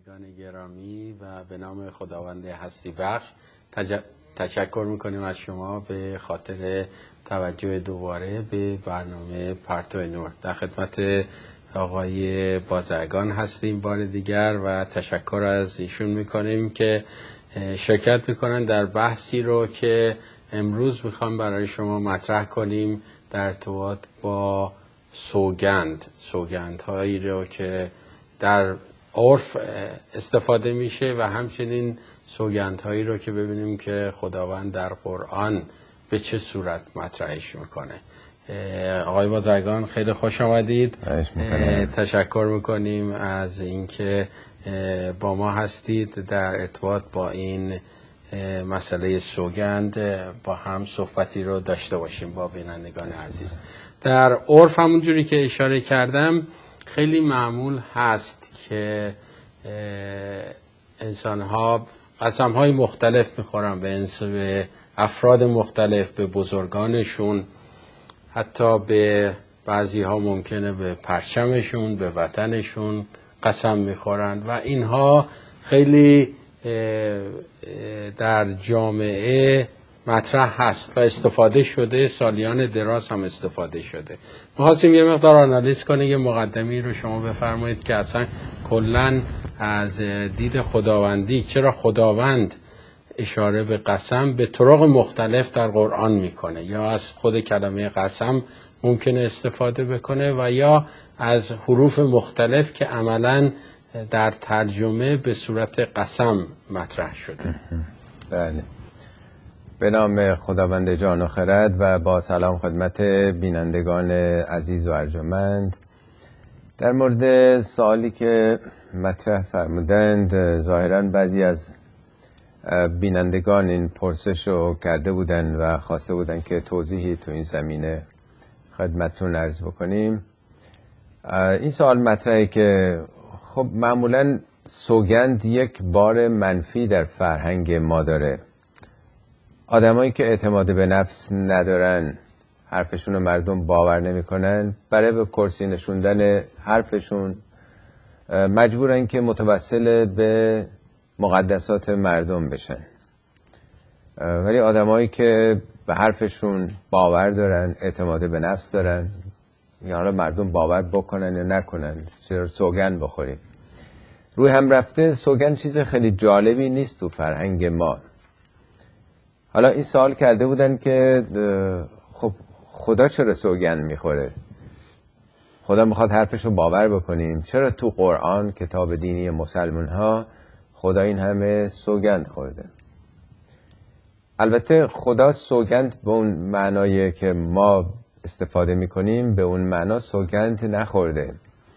بینندگان گرامی و به نام خداوند هستی بخش تشکر میکنیم از شما به خاطر توجه دوباره به برنامه پرتو نور. در خدمت آقای بازرگان هستیم بار دیگر و تشکر از ایشون میکنیم که شرکت میکنن در بحثی رو که امروز میخوام برای شما مطرح کنیم در ارتباط با سوگندهایی رو که در عرف استفاده میشه و همچنین سوگندهایی رو که ببینیم که خداوند در قرآن به چه صورت مطرحش میکنه. آقای بازرگان خیلی خوش آمدید. تشکر میکنیم از اینکه با ما هستید در ارتباط با این مسئله سوگند با هم صحبتی رو داشته باشیم با بینندگان عزیز. در عرف همونجوری که اشاره کردم خیلی معمول هست که انسان‌ها قسم‌های مختلف می‌خورن به افراد مختلف، به بزرگانشون، حتی به بعضی‌ها ممکنه به پرچمشون، به وطنشون قسم می‌خورن و اینها خیلی در جامعه مطرح هست و استفاده شده، سالیان دراز هم استفاده شده. ما خواستیم یه مقدار آنالیز کنیم، یه مقدمی رو شما بفرمایید که اصلا کلن از دید خداوندی چرا خداوند اشاره به قسم به طرق مختلف در قرآن میکنه، یا از خود کلمه قسم ممکنه استفاده بکنه و یا از حروف مختلف که عملاً در ترجمه به صورت قسم مطرح شده. بله. به نام خداوند جان و خرد و با سلام خدمت بینندگان عزیز و ارجمند. در مورد سوالی که مطرح فرمودند، ظاهراً بعضی از بینندگان این پرسش رو کرده بودند و خواسته بودند که توضیحی تو این زمینه خدمتتون عرض بکنیم. این سوال مطرحه که خب معمولاً سوگند یک بار منفی در فرهنگ ما داره. آدمایی که اعتماد به نفس ندارن، حرفشون رو مردم باور نمیکنن، برای به کرسی نشوندن حرفشون مجبورن که متوسل به مقدسات مردم بشن. ولی آدمایی که به حرفشون باور دارن، اعتماد به نفس دارن، یا حالا مردم باور بکنن یا نکنن، چرا سوگند بخوریم. روی هم رفته سوگند چیز خیلی جالبی نیست تو فرهنگ ما. حالا این سوال کرده بودن که خب خدا چرا سوگند میخوره؟ خدا میخواد حرفشو باور بکنیم. چرا تو قرآن کتاب دینی مسلمان ها خدا این همه سوگند خورده؟ البته خدا سوگند به اون معنایی که ما استفاده میکنیم به اون معنا سوگند نخورده.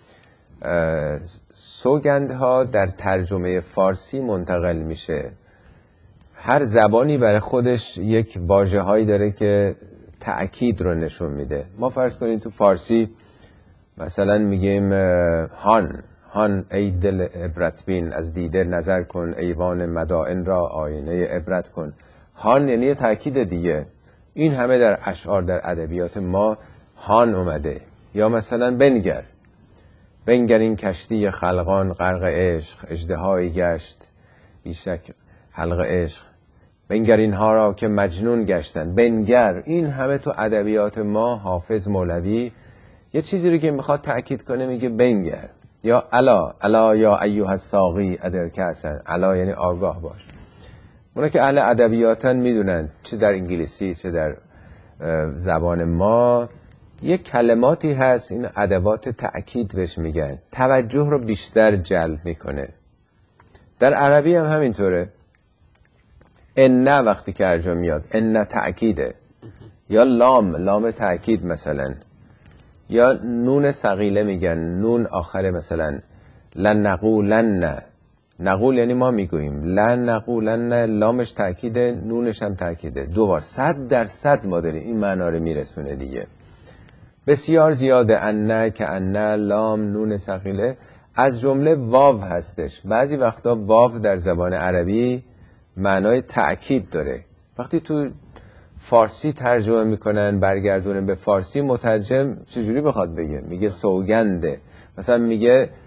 سوگندها در ترجمه فارسی منتقل میشه. هر زبانی برای خودش یک واژه‌هایی داره که تأکید رو نشون میده. ما فرض کنیم تو فارسی مثلا میگیم هان ای دل عبرت بین، از دیده نظر کن، ایوان مدائن را آینه عبرت کن. هان یعنی تأکید دیگه. این همه در اشعار در ادبیات ما هان اومده. یا مثلا بنگر این کشتی خلقان غرق عشق، اژدهایی گشت بیشک حلق عشق. بنگر اینها را که مجنون گشتن. بنگر، این همه تو ادبیات ما حافظ مولوی یه چیزی رو که میخواد تأکید کنه میگه بنگر. یا الا یا ایها الساقی ادر کاسن. الا یعنی آگاه باش. اونا که اهل ادبیاتن میدونن، چه در انگلیسی چه در زبان ما یک کلماتی هست، این ادوات تأکید بهش میگن، توجه رو بیشتر جلب میکنه. در عربی هم همینطوره. ان وقتی که ارجا میاد ان تأکیده، یا لام تأکید مثلا، یا نون ثقیله میگن، نون آخره مثلا لن نقولن. نقول یعنی ما میگوییم، لن نقولن لامش تأکیده، نونش هم تأکیده. دوبار 100% ما داریم این معنا رو میرسونه دیگه. بسیار زیاده ان که ان، لام، نون ثقیله، از جمله واو هستش. بعضی وقتا واو در زبان عربی معنای تأکید داره. وقتی تو فارسی ترجمه میکنن برگردونه به فارسی، مترجم چجوری بخواد بگه؟ میگه سوگنده. مثلا میگه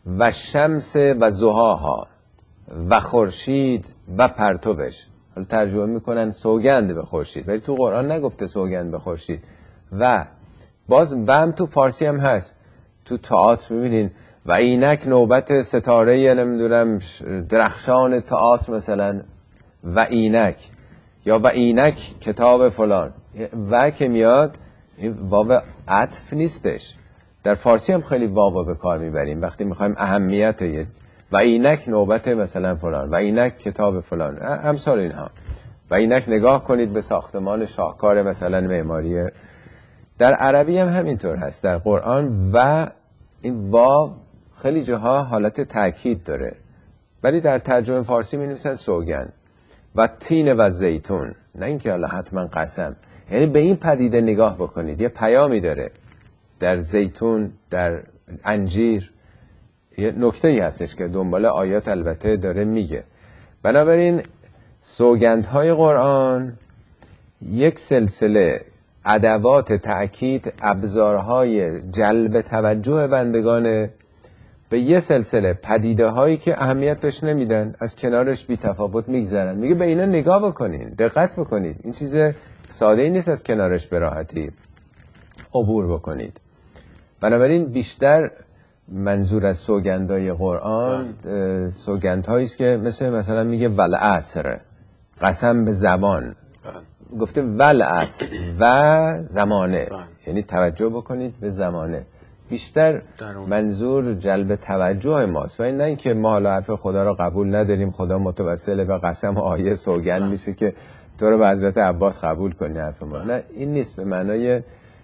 و شمس و ضحاها و خورشید و پرتوش. حالا ترجمه میکنن سوگند به خورشید، ولی تو قرآن نگفته سوگند به خورشید. و باز هم تو فارسی هم هست. تو تئاتر میبینین و اینک نوبت ستاره نمیدونم درخشان تئاتر مثلا و اینک، یا و اینک کتاب فلان. و که میاد این واو عطف نیستش. در فارسی هم خیلی واو به کار میبریم وقتی میخوایم اهمیت و اینک نوبت مثلا فلان و اینک کتاب فلان امثال اینها. و اینک نگاه کنید به ساختمان شاهکار مثلا معماری. در عربی هم همینطور هست در قرآن و این واو خیلی جاها حالت تأکید داره، ولی در ترجمه فارسی می نویسن سوگند. و تین و زیتون، نه اینکه حالا حتما قسم، یعنی به این پدیده نگاه بکنید، یه پیامی داره. در زیتون، در انجیر یه نکته‌ای هستش که دنبال آیات البته داره میگه. بنابراین سوگندهای قرآن یک سلسله ادوات تأکید، ابزارهای جلب توجه بندگان به یه سلسله پدیده هایی که اهمیت بهش نمیدن، از کنارش بی تفاوت میگذرن. میگه به اینا نگاه بکنین، دقت بکنید، این چیز ساده ای نیست از کنارش به راحتی عبور بکنید. بنابراین بیشتر منظور از سوگندهای قرآن سوگندهایی است که مثلا میگه والعصر، قسم به زمان، گفته والعصر و زمانه، یعنی توجه بکنید به زمانه. بیشتر منظور جلب توجه ماست و این نه اینکه ما حالا حرف خدا رو قبول نداریم، خدا متوسل به قسم و آیه سوگند میشه که تو رو به حضرت عباس قبول کنی حرف ما. نه، این نیست، به معنای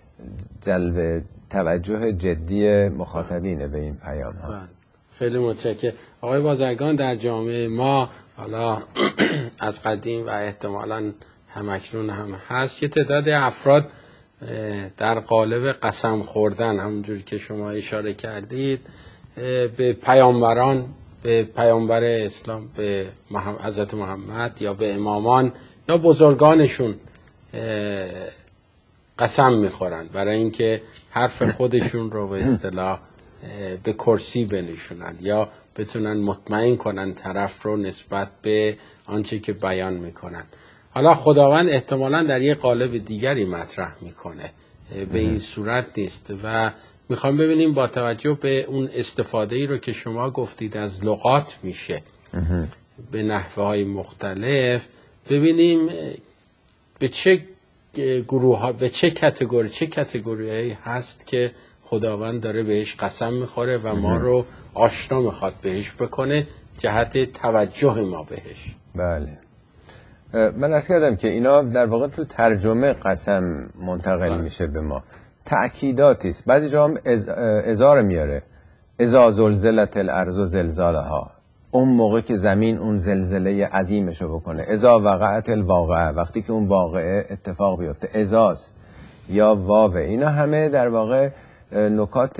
جلب توجه جدی مخاطبینه به این پیام ها. خیلی متشکرم. آقای بازرگان، در جامعه ما حالا از قدیم و احتمالاً همکنون هم هست، یه تعداد افراد در قالب قسم خوردن، همونجوری که شما اشاره کردید، به پیامبران، به پیامبر اسلام، به حضرت محمد یا به امامان یا بزرگانشون قسم میخورن برای اینکه حرف خودشون رو به اصطلاح به کرسی بنشونن یا بتونن مطمئن کنن طرف رو نسبت به آنچه که بیان میکنن. حالا خداوند احتمالاً در یک قالب دیگری مطرح میکنه، به این صورت نیست و میخوام ببینیم با توجه به اون استفاده‌ای رو که شما گفتید از لغات میشه به نحوه های مختلف، ببینیم به چه گروه ها، به چه کاتگوریایی هست که خداوند داره بهش قسم میخوره و ما رو آشنا میخواد بهش بکنه جهت توجه ما بهش. بله، من عرض کردم که اینا در واقع تو ترجمه قسم منتقل میشه به ما، تأکیداتی است. بعضی جا هم ازار میاره، اذا زلزلت الارض زلزالها، اون موقع که زمین اون زلزله عظیمشو بکنه، اذا وقعت الواقعه، وقتی که اون واقعه اتفاق بیفته، ازاست یا واو. اینا همه در واقع نکات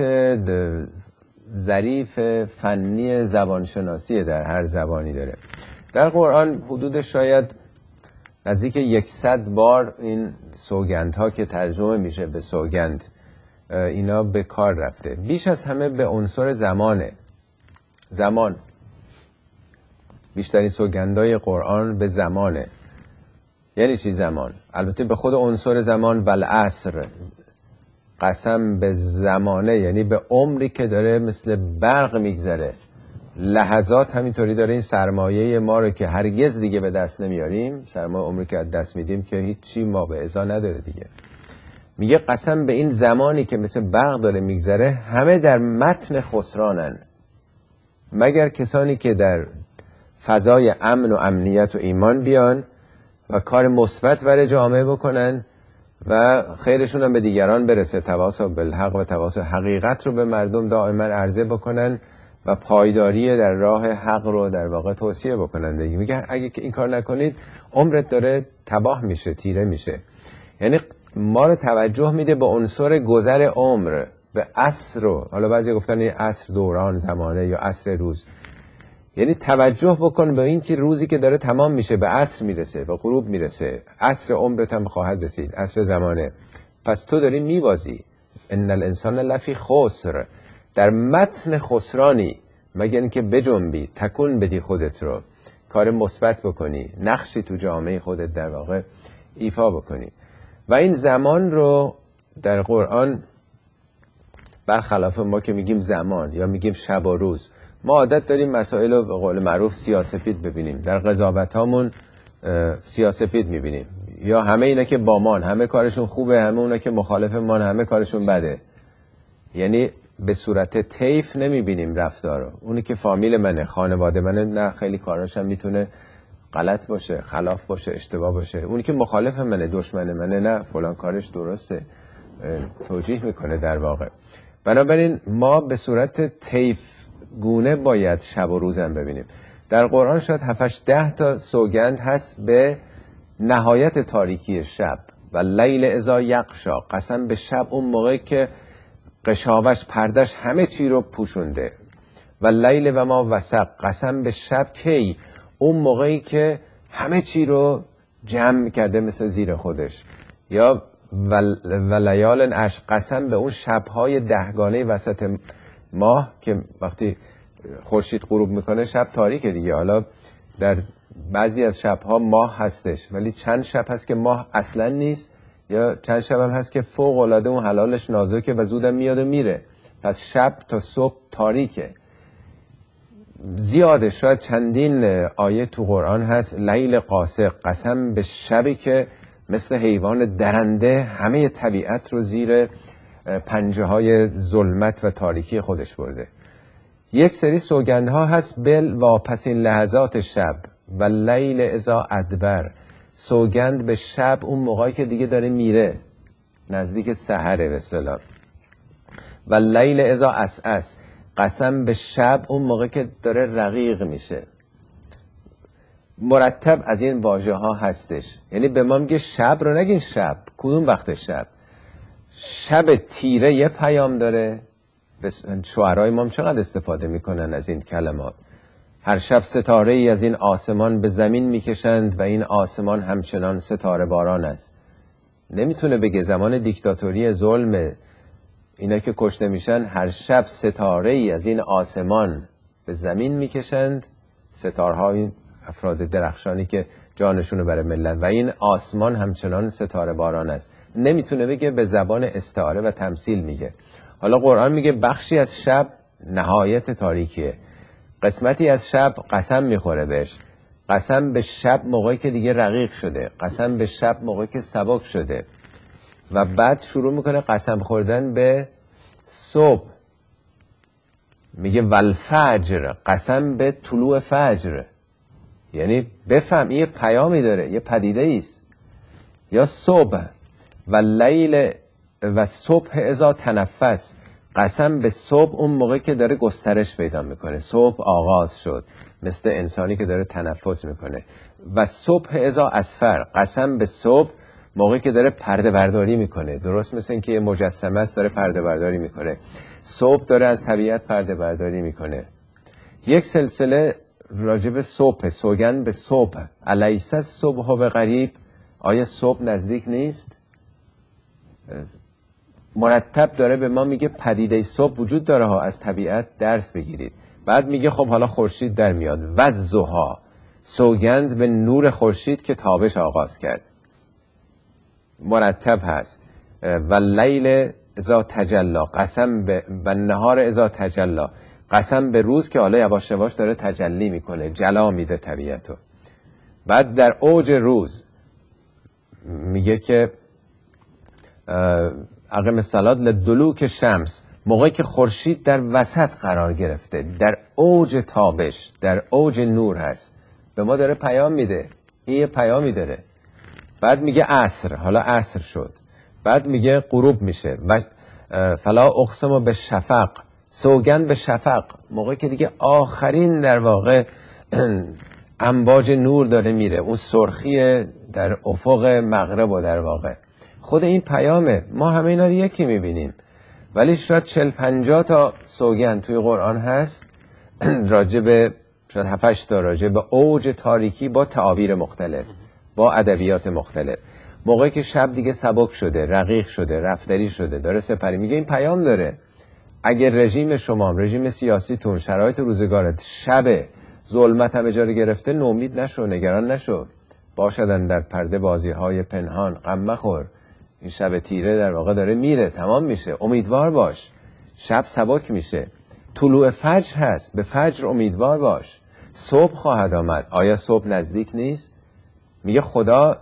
ظریف فنی زبانشناسی در هر زبانی داره. در قرآن حدود شاید نزدیک 100 بار این سوگندها که ترجمه میشه به سوگند اینا به کار رفته. بیش از همه به عنصر زمانه. زمان، بیشترین سوگندهای قرآن به زمانه. یعنی چی زمان؟ البته به خود عنصر زمان، والعصر، قسم به زمانه، یعنی به عمری که داره مثل برق میگذره. لحظات همینطوری داره، این سرمایه ما رو که هرگز دیگه به دست نمیاریم، سرمایه عمری که از دست میدیم که هیچی ما به ازا نداره دیگه. میگه قسم به این زمانی که مثل برق داره میگذره، همه در متن خسرانن مگر کسانی که در فضای امن و امنیت و ایمان بیان و کار مثبت برای جامعه بکنن و خیرشون هم به دیگران برسه، تواصل بالحق و تواصل حقیقت رو به مردم دائما عرضه بکنن و پایداری در راه حق رو در واقع توصیه بکنن. میگه اگه این کار نکنید عمرت داره تباه میشه، تیره میشه. یعنی ما رو توجه میده به عنصر گذر عمر، به عصر رو. حالا بعضی گفتن این عصر دوران زمانه یا عصر روز، یعنی توجه بکن به این که روزی که داره تمام میشه به عصر میرسه، به غروب میرسه، عصر عمرت هم خواهد رسید، عصر زمانه. پس تو داری میبازی. ان الانسان لفی خسر، در متن خسرانی. مگر اینکه بجنبی، تکون بدی خودت رو، کار مثبت بکنی، نقشی تو جامعه خودت در واقع ایفا بکنی. و این زمان رو در قرآن برخلاف ما که میگیم زمان یا میگیم شب و روز، ما عادت داریم مسائل رو به قول معروف سیاه‌سفید ببینیم. در قضاوتامون سیاه‌سفید میبینیم، یا همه اینا که با مان همه کارشون خوبه، همه اونا که مخالف مان همه کارشون بده. یعنی به صورت طیف نمیبینیم رفتار رو. اونی که فامیل منه، خانواده منه، نه خیلی کاراش هم میتونه غلط باشه، خلاف باشه، اشتباه باشه. اونی که مخالف منه، دشمن منه، نه فلان کارش درسته، توجیه میکنه در واقع. بنابراین ما به صورت طیف گونه باید شب و روزم ببینیم. در قرآن شاید 7-10 تا سوگند هست به نهایت تاریکی شب. و لیل اذا یغشا، قسم به شب اون موقعی که قشاوش پردش همه چی رو پوشونده. و لیل و ما وسق، قسم به شب کی؟ اون موقعی که همه چی رو جمع کرده مثل زیر خودش. یا و لیال عشر، قسم به اون شب‌های 10گانه وسط ماه که وقتی خورشید غروب میکنه شب تاریکه دیگه. حالا در بعضی از شب‌ها ماه هستش، ولی چند شب هست که ماه اصلا نیست، یا چند شب هم هست که فوق العاده اون حلالش نازکه و زودم میاد و میره. پس شب تا صبح تاریکه. زیاده، شاید چندین آیه تو قرآن هست لیل قاسق، قسم به شبی که مثل حیوان درنده همه طبیعت رو زیر پنجه های ظلمت و تاریکی خودش برده. یک سری سوگندها هست بل واپسین لحظات شب و لیل اذا ادبر، سوگند به شب اون موقعی که دیگه داره میره، نزدیک سحره به اصطلاح. و لیل اذا عسعس، قسم به شب اون موقع که داره رقیق میشه. مرتب از این واژه ها هستش. یعنی به ما میگه شب رو نگین شب. کدوم وقت شب؟ شب تیره یه پیام داره. شعرهای ما چقدر استفاده میکنن از این کلمات. هر شب ستاره ای از این آسمان به زمین میکشند و این آسمان همچنان ستاره باران است. نمیتونه بگه زمان دیکتاتوری ظلمه. اینا که کشته میشن هر شب ستاره ای از این آسمان به زمین میکشند، ستارها این افراد درخشانی که جانشونو برای ملت، و این آسمان همچنان ستاره باران است. نمیتونه بگه، به زبان استعاره و تمثیل میگه. حالا قرآن میگه بخشی از شب نهایت تاریکیه، قسمتی از شب قسم میخوره بهش. قسم به شب موقعی که دیگه رقیق شده، قسم به شب موقعی که سبک شده. و بعد شروع میکنه قسم خوردن به صبح. میگه والفجر، قسم به طلوع فجر. یعنی بفهم یه پیامی داره، یه پدیده ایست. یا صبح و لیل و صبح اذا تنفس، قسم به صبح اون موقع که داره گسترش پیدا میکنه. صبح آغاز شد، مثل انسانی که داره تنفس میکنه. و صبح اذا اسفر، قسم به صبح موقعی که داره پرده برداری میکنه. درست مثل این که یه مجسمه است داره پرده برداری میکنه. صبح داره از طبیعت پرده برداری میکنه. یک سلسله راجب صبح، سوگند به صبح. الیس الصبح و قریب، آیا صبح نزدیک نیست؟ مرتب داره به ما میگه پدیده صبح وجود داره ها، از طبیعت درس بگیرید. بعد میگه خب حالا خورشید در میاد. والضحی، سوگند به نور خورشید که تابش آغاز کرد. مرتب هست. و لیل اذا تجلی، قسم به و نهار اذا تجلی، قسم به روز که حالا یواش یواش داره تجلی میکنه، جلا میده طبیعتو. بعد در اوج روز میگه که اقم الصلاة لدلوک شمس، موقعی که خورشید در وسط قرار گرفته، در اوج تابش، در اوج نور هست، به ما داره پیام میده. این یه پیامی داره. بعد میگه عصر، حالا عصر شد. بعد میگه غروب میشه. و فلا اقسم به شفق، سوگند به شفق، موقعی که دیگه آخرین در واقع امواج نور داره میره، اون سرخی در افق مغرب و در واقع خود این پیامه. ما همه اینا رو یکی میبینیم، ولی شاید 40-50 تا سوگند توی قرآن هست راجب، شاید 7-8 تا راجب اوج تاریکی با تعابیر مختلف، با ادبیات مختلف. موقعی که شب دیگه سبک شده، رقیق شده، رفتری شده، داره سپری، میگه این پیام داره. اگر رژیم شما، رژیم سیاسیتون، شرایط روزگارت شب ظلمت هم اجاره گرفته، نومید نشو، نگران نشو. باشدن در پرده بازی‌های پنهان، غم مخور. این شب تیره در واقع داره میره، تمام میشه. امیدوار باش، شب سبک میشه. طلوع فجر هست، به فجر امیدوار باش. صبح خواهد آمد. آیا صبح نزدیک نیست؟ میگه خدا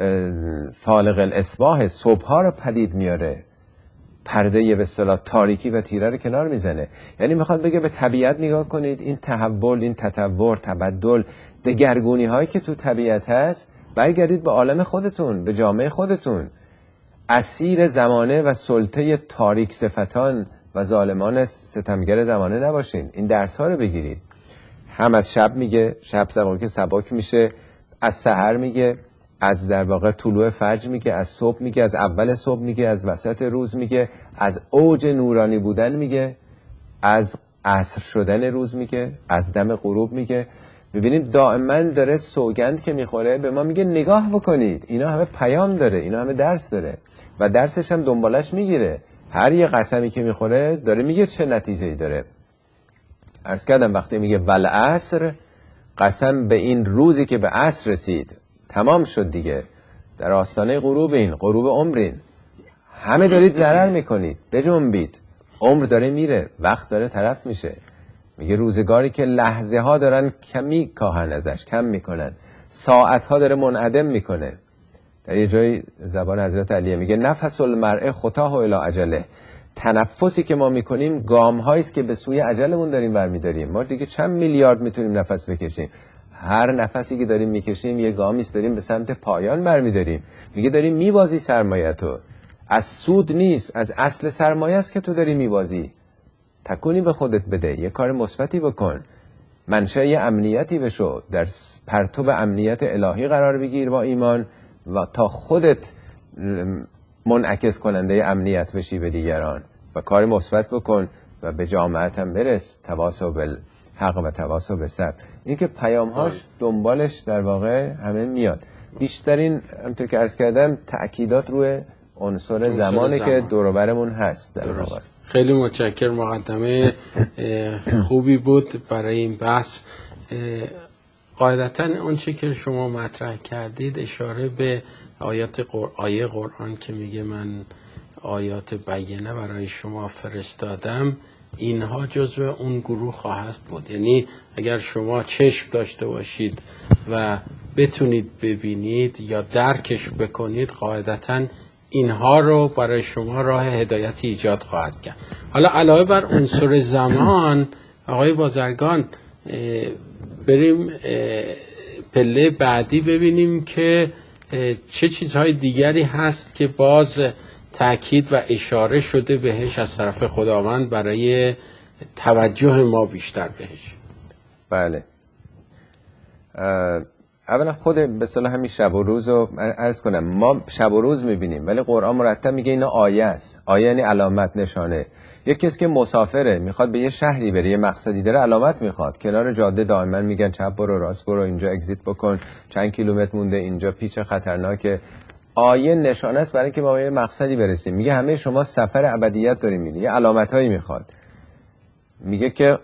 فالق الاصباح، صبح ها رو پدید میاره، پرده به اصطلاح تاریکی و تیره رو کنار میزنه. یعنی میخواد بگه به طبیعت نگاه کنید، این تحول، این تطور، تبدل، دگرگونی هایی که تو طبیعت هست، برگردید به عالم خودتون، به جامعه خودتون. اسیر زمانه و سلطه تاریک صفتان و ظالمان ستمگر زمانه نباشین. این درس ها رو بگیرید. هم از شب میگه، شب که سبک میشه، از سحر میگه، از در واقع طلوع فجر میگه، از صبح میگه، از اول صبح میگه، از وسط روز میگه، از اوج نورانی بودن میگه، از عصر شدن روز میگه، از دم غروب میگه. ببینید دائما داره سوگند که میخوره به ما میگه نگاه بکنید، اینا همه پیام داره، اینا همه درس داره و درسش هم دنبالش میگیره. هر یه قسمی که میخوره داره میگه چه نتیجه‌ای داره. عرض کردم وقتی میگه والعصر، قسم به این روزی که به عصر رسید، تمام شد دیگه، در آستانه غروبین، غروب عمرین، همه دارید ضرر میکنید، بجنبید، عمر داره میره، وقت داره طرف میشه. میگه روزگاری که لحظه ها دارن کمی کاهن ازش، کم میکنن، ساعت ها داره منعدم میکنه. در یه جای زبان حضرت علیه میگه نفس المرء خطاه الی اجله، تنفسی که ما میکنیم گام هاییست که به سوی اجلمون داریم برمیداریم. ما دیگه چند میلیارد میتونیم نفس بکشیم، هر نفسی که داریم میکشیم یه گامیست داریم به سمت پایان برمیداریم. میگه داریم میبازی سرمایه‌تو، از سود نیست، از اصل سرمایه است که تو داری میبازی. تکونی به خودت بده، یه کار مثبتی بکن، منشأ امنیتی بشو، در پرتو امنیت الهی قرار بگیر با ایمان و تا خودت منعکس کننده امنیت بشی به دیگران و کار مثبت بکن و به جامعت هم برس. تواصل بالحق و تواصل بالصبر. این که پیام‌هاش دنبالش در واقع همه میاد. بیشترین همونطور که عرض کردم تأکیدات روی عنصر زمانی که دور و برمون هست در واقع. خیلی متشکرم، مقدمه خوبی بود برای این بحث. قاعدتاً اون چی که شما مطرح کردید اشاره به آیه قرآن که میگه من آیات بینه برای شما فرستادم، اینها جزو اون گروه خواهد بود. یعنی اگر شما چشم داشته باشید و بتونید ببینید یا درکش بکنید، قاعدتاً اینها رو برای شما راه هدایتی ایجاد خواهد کرد. حالا علاوه بر عنصر زمان، آقای بازرگان، بریم پله بعدی ببینیم که چه چیزهای دیگری هست که باز تأکید و اشاره شده بهش از طرف خداوند برای توجه ما بیشتر بهش. بله، اولا خود به اصطلاح همین شب و روز رو عرض کنم، ما شب و روز میبینیم ولی قرآن مرتب میگه اینا آیه است. آیه یعنی علامت، نشانه. یک کسی که مسافره میخواد به یه شهری بره، یه مقصدی داره، علامت میخواد. کنار جاده دائما میگن چپ برو، راست برو، اینجا اگزیت بکن، چند کیلومتر مونده اینجا پیچ خطرناکه. آیه نشانه است برای اینکه ما به یه مقصدی برسیم. میگه همه شما سفر ابدیت دارین میرین، یه علامتایی میخواد. میگه که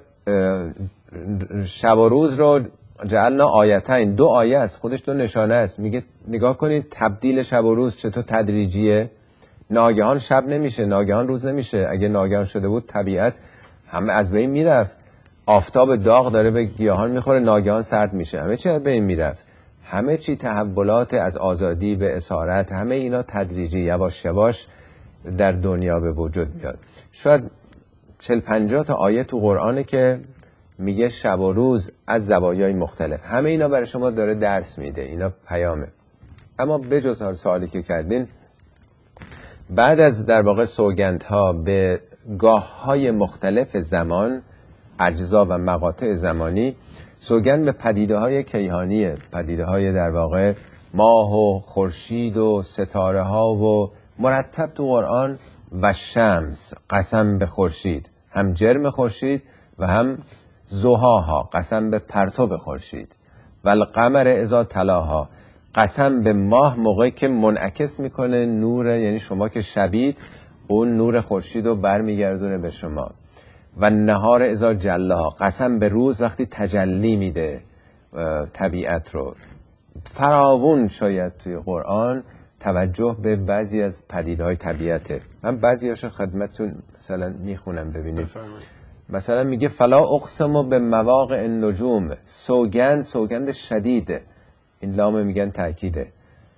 شب و روز رو جعلنا آیتین، دو آیه است، خودش دو نشانه است. میگه نگاه کنید تبدیل شب و روز چطور تدریجیه. ناگهان شب نمیشه، ناگهان روز نمیشه. اگه ناگهان شده بود طبیعت همه از بین میرفت. آفتاب داغ داره به گیاهان میخوره، ناگهان سرد میشه، همه چی از بین میرفت. همه چی تحولات از آزادی به اسارت، همه اینا تدریجی یواش یواش در دنیا به وجود میاد. شاید 40-50 تا آیه تو قرآنه که میگه شب و روز از زوایای مختلف. همه اینا برای شما داره درس میده، اینا پیامه. اما بجز سوالی که کردین، بعد از در واقع سوگندها به گاه‌های مختلف زمان، اجزا و مقاطع زمانی، سوگند به پدیده‌های کیهانیه، پدیده‌های در واقع ماه و خورشید و ستاره ها و مرتب تو قرآن و شمس، قسم به خورشید، هم جرم خورشید و هم ضحاها، قسم به پرتو خورشید، و القمر اذا تلاها، قسم به ماه موقعی که منعکس میکنه نور، یعنی شما که شبید اون نور خورشید رو برمیگردونه به شما. و نهار اذا جلها، قسم به روز وقتی تجلی میده طبیعت رو. فراوون شاید توی قرآن توجه به بعضی از پدیدهای طبیعته. من بعضیاشو خدمتتون مثلا میخونم ببینید. مثلا میگه فلا اقسم به مواقع النجوم، سوگند شدیده، این لام میگن تأکیده.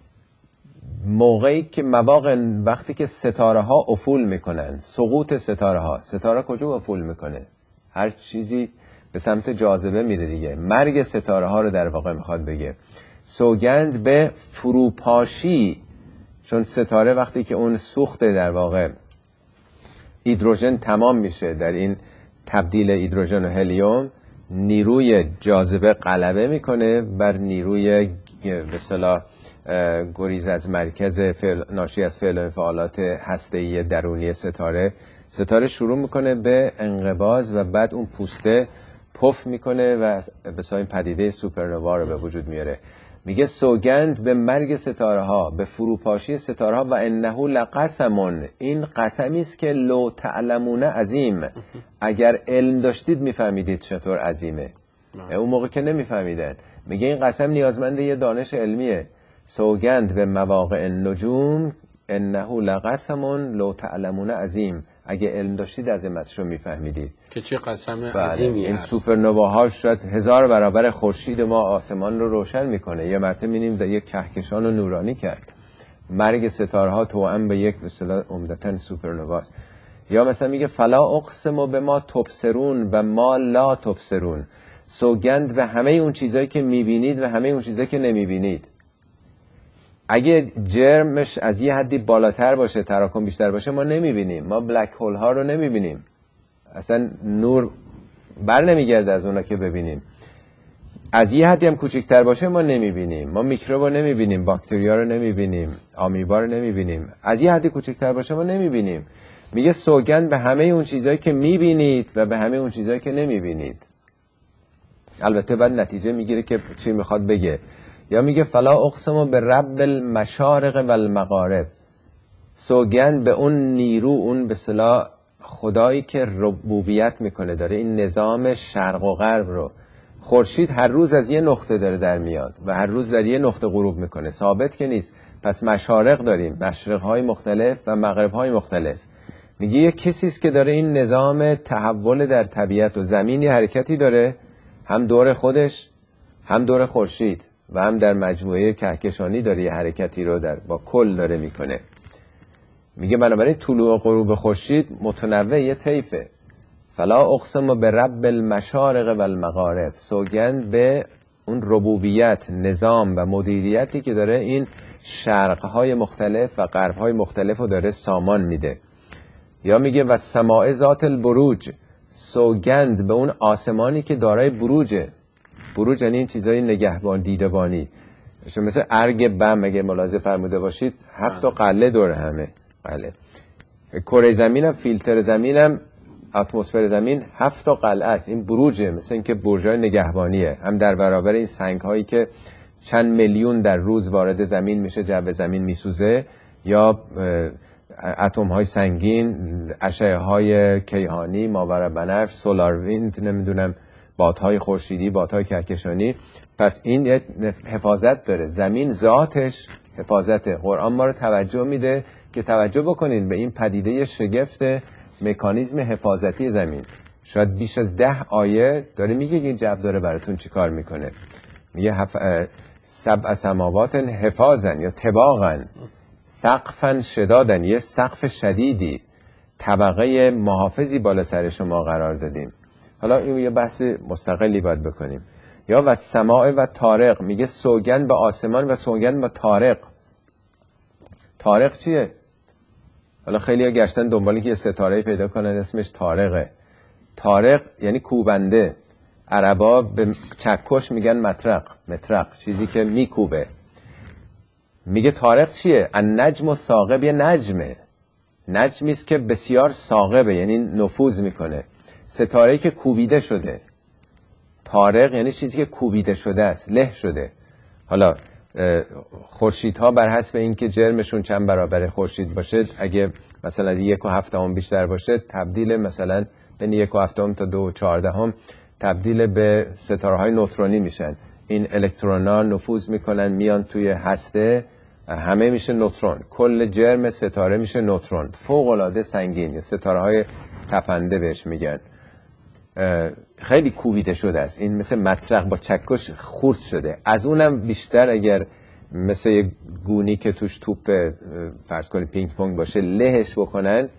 موقعی که وقتی که ستاره ها افول میکنن، سقوط ستاره ها، ستاره کجا افول میکنه؟ هر چیزی به سمت جاذبه میره دیگه. مرگ ستاره ها رو در واقع میخواد بگه. سوگند به فروپاشی، چون ستاره وقتی که اون سوخت در واقع هیدروژن تمام میشه در این تبدیل هیدروژن و هلیوم، نیروی جاذبه غلبه میکنه بر نیروی به اصطلاح گریز از مرکز ناشی از فعل و انفعالات هسته‌ای درونی ستاره شروع میکنه به انقباض و بعد اون پوسته پف میکنه و به این پدیده سوپرنووا رو به وجود میاره. میگه سوگند به مرگ ستاره ها، به فروپاشی ستاره ها، و انه لقسمون، این قسمی است که لو تعلمون عظیم، اگر علم داشتید میفهمیدید چطور عظیمه. اون موقع که نمیفهمیدن. میگه این قسم نیازمند یه دانش علمیه. سوگند به مواقع النجوم انه لقسمون لو تعلمون عظیم، اگه علم داشتید عظمتشو میفهمیدید. که چه قسم عظیمی این هست. سوپرنوواها شاید 1000 برابر خورشید ما آسمان رو روشن میکنه. یه مرتبه می‌بینیم در یک کهکشان رو نورانی کرد. مرگ ستاره‌ها توأم به یک به اصطلاح عمدتاً سوپرنواست. یا مثلا میگه فلا اقسم بما تبصرون و ما لا تبصرون، سوگند به همه اون چیزایی که میبینید و همه اون چیزایی که نمیبینید. اگه جرمش از یه حدی بالاتر باشه، تراکم بیشتر باشه، ما نمیبینیم. ما بلک هول ها رو نمیبینیم، اصلا نور بر نمیگرده از اونا که ببینیم. از یه حدی هم کوچکتر باشه ما نمیبینیم. ما میکروب رو نمیبینیم، باکتریا رو نمیبینیم، آمیبا رو نمیبینیم. از یه حدی کوچکتر باشه ما نمیبینیم. میگه سوگند به همه اون چیزایی که میبینید و به همه اون چیزایی که نمیبینید. البته بعد نتیجه میگیره که چی میخواد بگه. یا میگه فلا اقسم به رب المشارق و المغارب، سوگند به اون نیرو، اون به اصطلاح خدایی که ربوبیت میکنه، داره این نظام شرق و غرب رو. خورشید هر روز از یه نقطه داره در میاد و هر روز در یه نقطه غروب میکنه، ثابت که نیست. پس مشارق داریم، مشرق‌های مختلف و مغرب‌های مختلف. میگه یه کسی است که داره این نظام تحول در طبیعت و زمینی حرکتی داره، هم دور خودش هم دور خورشید و هم در مجموعه کهکشانی داره یه حرکتی رو با کل داره میکنه. میگه بنابراین طلوع و غروب خورشید متنوع یه طیفه. فلا اقسم به رب المشارق و المغارب، سوگند به اون ربوبیت، نظام و مدیریتی که داره این شرقهای مختلف و غربهای مختلف رو داره سامان میده. یا میگه و سماع ذات البروج، سوگند به اون آسمانی که دارای بروجه. بروج یعنی این چیزای نگهبان دیدبانی، مثل ارگ بم اگه ملاحظه فرموده باشید 7 قله دور همه قله. کره زمین هم، فیلتر زمین هم، اتمسفر زمین 7 قلعه است. این بروجه، مثل اینکه برجای نگهبانیه، هم در برابر این سنگ هایی که چند میلیون در روز وارد زمین میشه، جو زمین میسوزه، یا اتم های سنگین، اشعه های کیهانی، ماورابنفش، سولار ویند، نمیدونم بادهای خورشیدی، بادهای کهکشانی. پس این حفاظت داره، زمین ذاتش حفاظته. قرآن ما رو توجه میده که توجه بکنین به این پدیده شگفت مکانیزم حفاظتی زمین. شاید بیش از 10 آیه داره میگه این جو داره براتون چی کار میکنه. میگه سبع سماوات حفاظن یا طباقن، سقفن شدادن، یه سقف شدیدی، طبقه محافظی بالا سر شما قرار دادیم. حالا این یه بحث مستقلی باید بکنیم. یا و سماع و طارق، میگه سوگند به آسمان و سوگند به طارق. طارق چیه؟ حالا خیلی ها گشتن دنبالی که یه ستاره پیدا کنن اسمش طارقه. طارق یعنی کوبنده. عربا به چکش میگن مطرق، چیزی که میکوبه. میگه طارق چیه؟ النجم الثاقب، یه نجمی است که بسیار ثاقبه، یعنی نفوذ میکنه. ستاره‌ای که کوبیده شده. طارق یعنی چیزی که کوبیده شده است، له شده. حالا خورشیدها بر حسب اینکه جرمشون چند برابر خورشید باشه، اگه مثلا 1.7 بیشتر باشه، تبدیل مثلا بین 1.7 تا 2.14 تبدیل به ستاره‌های نوترونی میشن. این الکترون‌ها نفوذ میکنن میان توی هسته، همه میشه نوترون. کل جرم ستاره میشه نوترون. فوق‌العاده سنگین، ستاره‌های تپنده بهش میگن. خیلی کوبیده شده است. این مثل مطرح با چکش خورد شده. از اونم بیشتر اگر مثل یه گونی که توش توپ فرض کنید پینگ پونگ باشه لهش بکنن،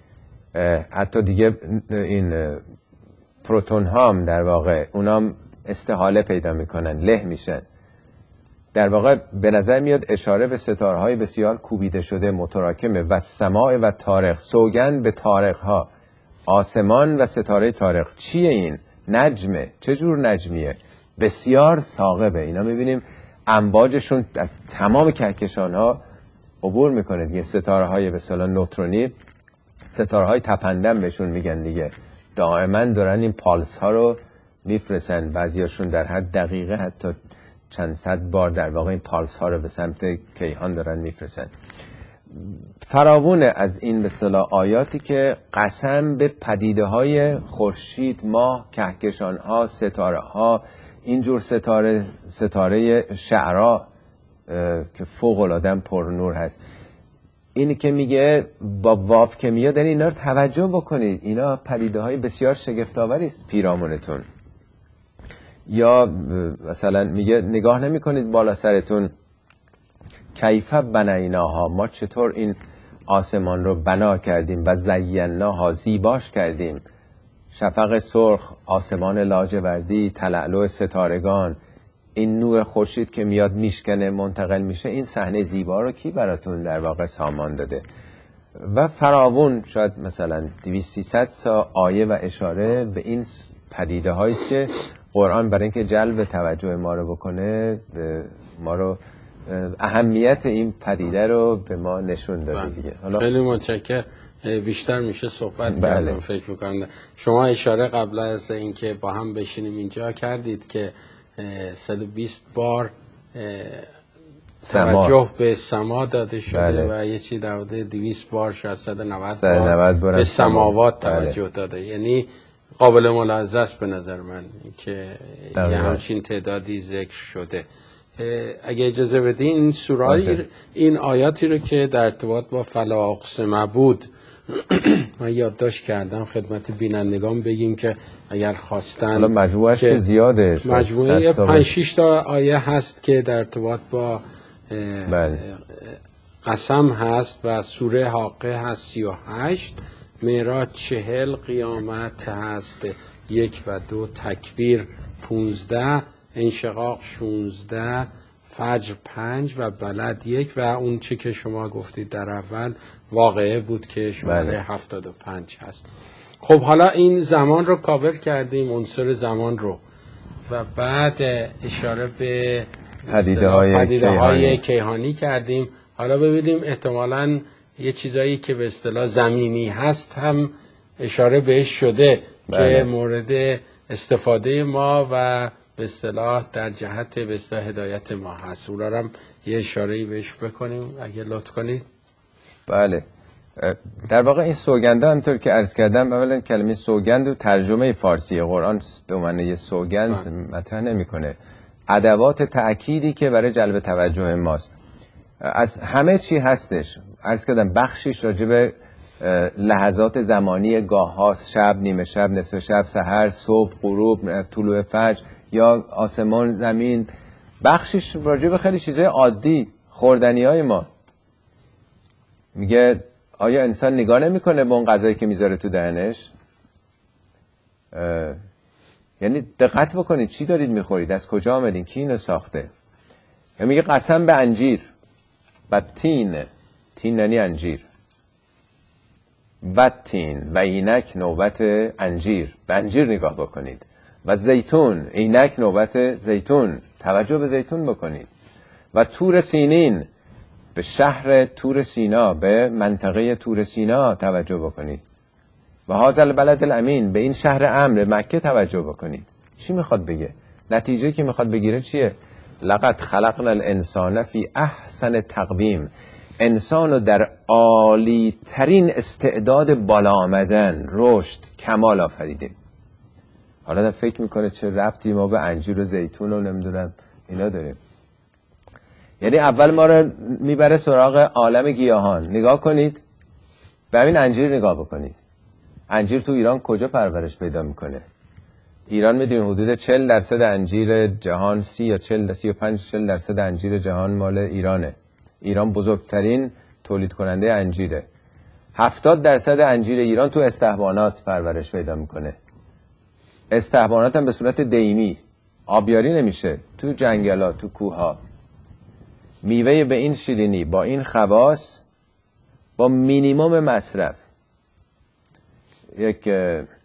حتی دیگه این پروتون ها هم در واقع اونام استحاله پیدا میکنن، له میشن. در واقع به نظر میاد اشاره به ستارهای بسیار کوبیده شده متراکمه. و سماع و طارق، سوگند به طارق ها، آسمان و ستاره طارق. چیه این؟ نجمه. چه جور نجمیه؟ بسیار ثاقبه. اینا میبینیم امواجشون از تمام کهکشان ها عبور میکنه دیگه. ستاره های به اصطلاح نوترونی، ستاره های تپندم بهشون میگن دیگه. دائما دارن این پالس ها رو میفرستن، بعضیاشون در هر دقیقه حتی چند صد بار در واقع این پالس ها رو به سمت کیهان دارن میفرستن. فراوونه از این به اصطلاح آیاتی که قسم به پدیده های خورشید، ماه، کهکشان ها، ستاره ها، اینجور ستاره شعرا که فوق العاده پر نور هست. اینی که میگه با واف که میاد اینا رو توجه بکنید، اینا پدیده های بسیار شگفت‌آوری است پیرامونتون. یا مثلا میگه نگاه نمی کنید بالا سرتون، کیف بنیناها، ما چطور این آسمان رو بنا کردیم و زیناها، زیباش کردیم. شفق سرخ، آسمان لاجوردی، تلالو ستارگان، این نور خورشید که میاد میشکنه منتقل میشه، این صحنه زیبا رو کی براتون در واقع سامان داده؟ و فراوون شاید مثلا 200-300 تا آیه و اشاره به این پدیده هایی است که قرآن برای اینکه جلب توجه ما رو بکنه، ما رو اهمیت این پدیده رو به ما نشون داده دیگه. خیلی متشکرم. بیشتر میشه صحبت کردم. فکر میکنم شما اشاره قبل از اینکه با هم بشینیم اینجا کردید که 120 بار توجه به سما داده شده و یه چی در حدود 200 بار شاید 190 بار به سماوات توجه داده. یعنی قابل ملاحظه است به نظر من که یه همچین تعدادی ذکر شده. اگه اجازه بدین این سوره، این آیاتی رو که در ارتباط با فلا اقسم بود من یادداشت کردم خدمت بینندگان بگیم که اگر خواستن، حالا مجموعش که زیاده، مجموعه 5-6 تا آیه هست که در ارتباط با قسم هست و سوره حاقه هست 38، معراج 40، قیامت هست 1 و 2، تکویر 15، انشقاق 16، فجر 5 و بلد 1 و اون چه که شما گفتید در اول واقعه بود که شماره 75 هست. خب حالا این زمان رو کاور کردیم، عنصر زمان رو، و بعد اشاره به پدیده های کیهانی کردیم. حالا ببینیم احتمالاً یه چیزایی که به اصطلاح زمینی هست هم اشاره بهش شده که مورد استفاده ما و به اصطلاح در جهت به اصطلاح هدایت ما هست. اونا هم یه اشاره‌ای بهش بکنیم اگه لطف کنید. بله، در واقع این سوگنده همونطور که عرض کردم، اولا کلمه سوگند و ترجمه فارسی قرآن به معنی سوگند مطرح نمی‌کنه. ادوات تأکیدی که برای جلب توجه ماست از همه چی هستش. عرض کردم بخشیش راجع به لحظات زمانی، گاه هاست، شب، نیمه شب، نصف شب، سحر، صبح، غروب، طلوع فجر یا آسمان، زمین. بخشیش راجع به خیلی چیزای عادی، خوردنی های ما. میگه آیا انسان نگاه نمیکنه به اون غذایی که میذاره تو دهنش؟ یعنی دقت بکنید چی دارید میخورید، از کجا آمدین، کی اینو ساخته. میگه قسم به انجیر و تین، تین یعنی انجیر، و تین و اینک نوبت انجیر، به انجیر نگاه بکنید، و زیتون، اینک نوبت زیتون، توجه به زیتون بکنید، و تور سینین، به شهر تور سینا، به منطقه تور سینا توجه بکنید، و هذا البلد الامین، به این شهر امن مکه توجه بکنید. چی میخواد بگه؟ نتیجه که میخواد بگیره چیه؟ لقد خلقنا الانسان فی احسن تقویم. انسان رو در عالی ترین استعداد بالا آمدن، رشد، کمال آفریده. حالا در فکر میکنه چه ربطی ما به انجیر و زیتون و نمیدونم اینا داریم. یعنی اول ما رو میبره سراغ عالم گیاهان. نگاه کنید به همین انجیر نگاه بکنید. انجیر تو ایران کجا پرورش پیدا میکنه؟ ایران میدونید حدود 40% انجیر جهان، 30 یا 40% انجیر جهان مال ایرانه. ایران بزرگترین تولید کننده انجیره. 70% انجیر ایران تو استحبانات پرورش پیدا میکنه. استحبانات هم به صورت دیمی، آبیاری نمیشه، تو جنگلا، تو کوها. میوه به این شیرینی، با این خواص، با مینیمم مصرف. یک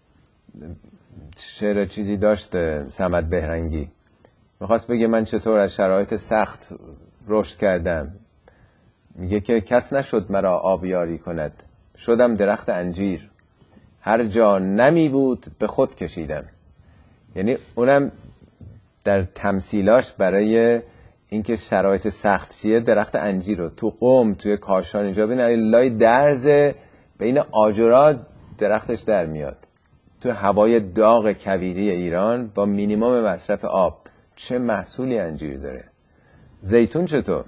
شعر چیزی داشت صمد بهرنگی، میخواست بگه من چطور از شرایط سخت رشد کردم. میگه که کس نشد مرا آبیاری کند، شدم درخت انجیر، هر جا نمی بود به خود کشیدم. یعنی اونم در تمثیلاش برای اینکه شرایط سخت چیه، درخت انجیر رو تو قم، توی کاشان اینجا ببین لای درز بین آجرات درختش در میاد. تو هوای داغ کویری ایران با مینیمم مصرف آب چه محصولی انجیر داره. زیتون چطور؟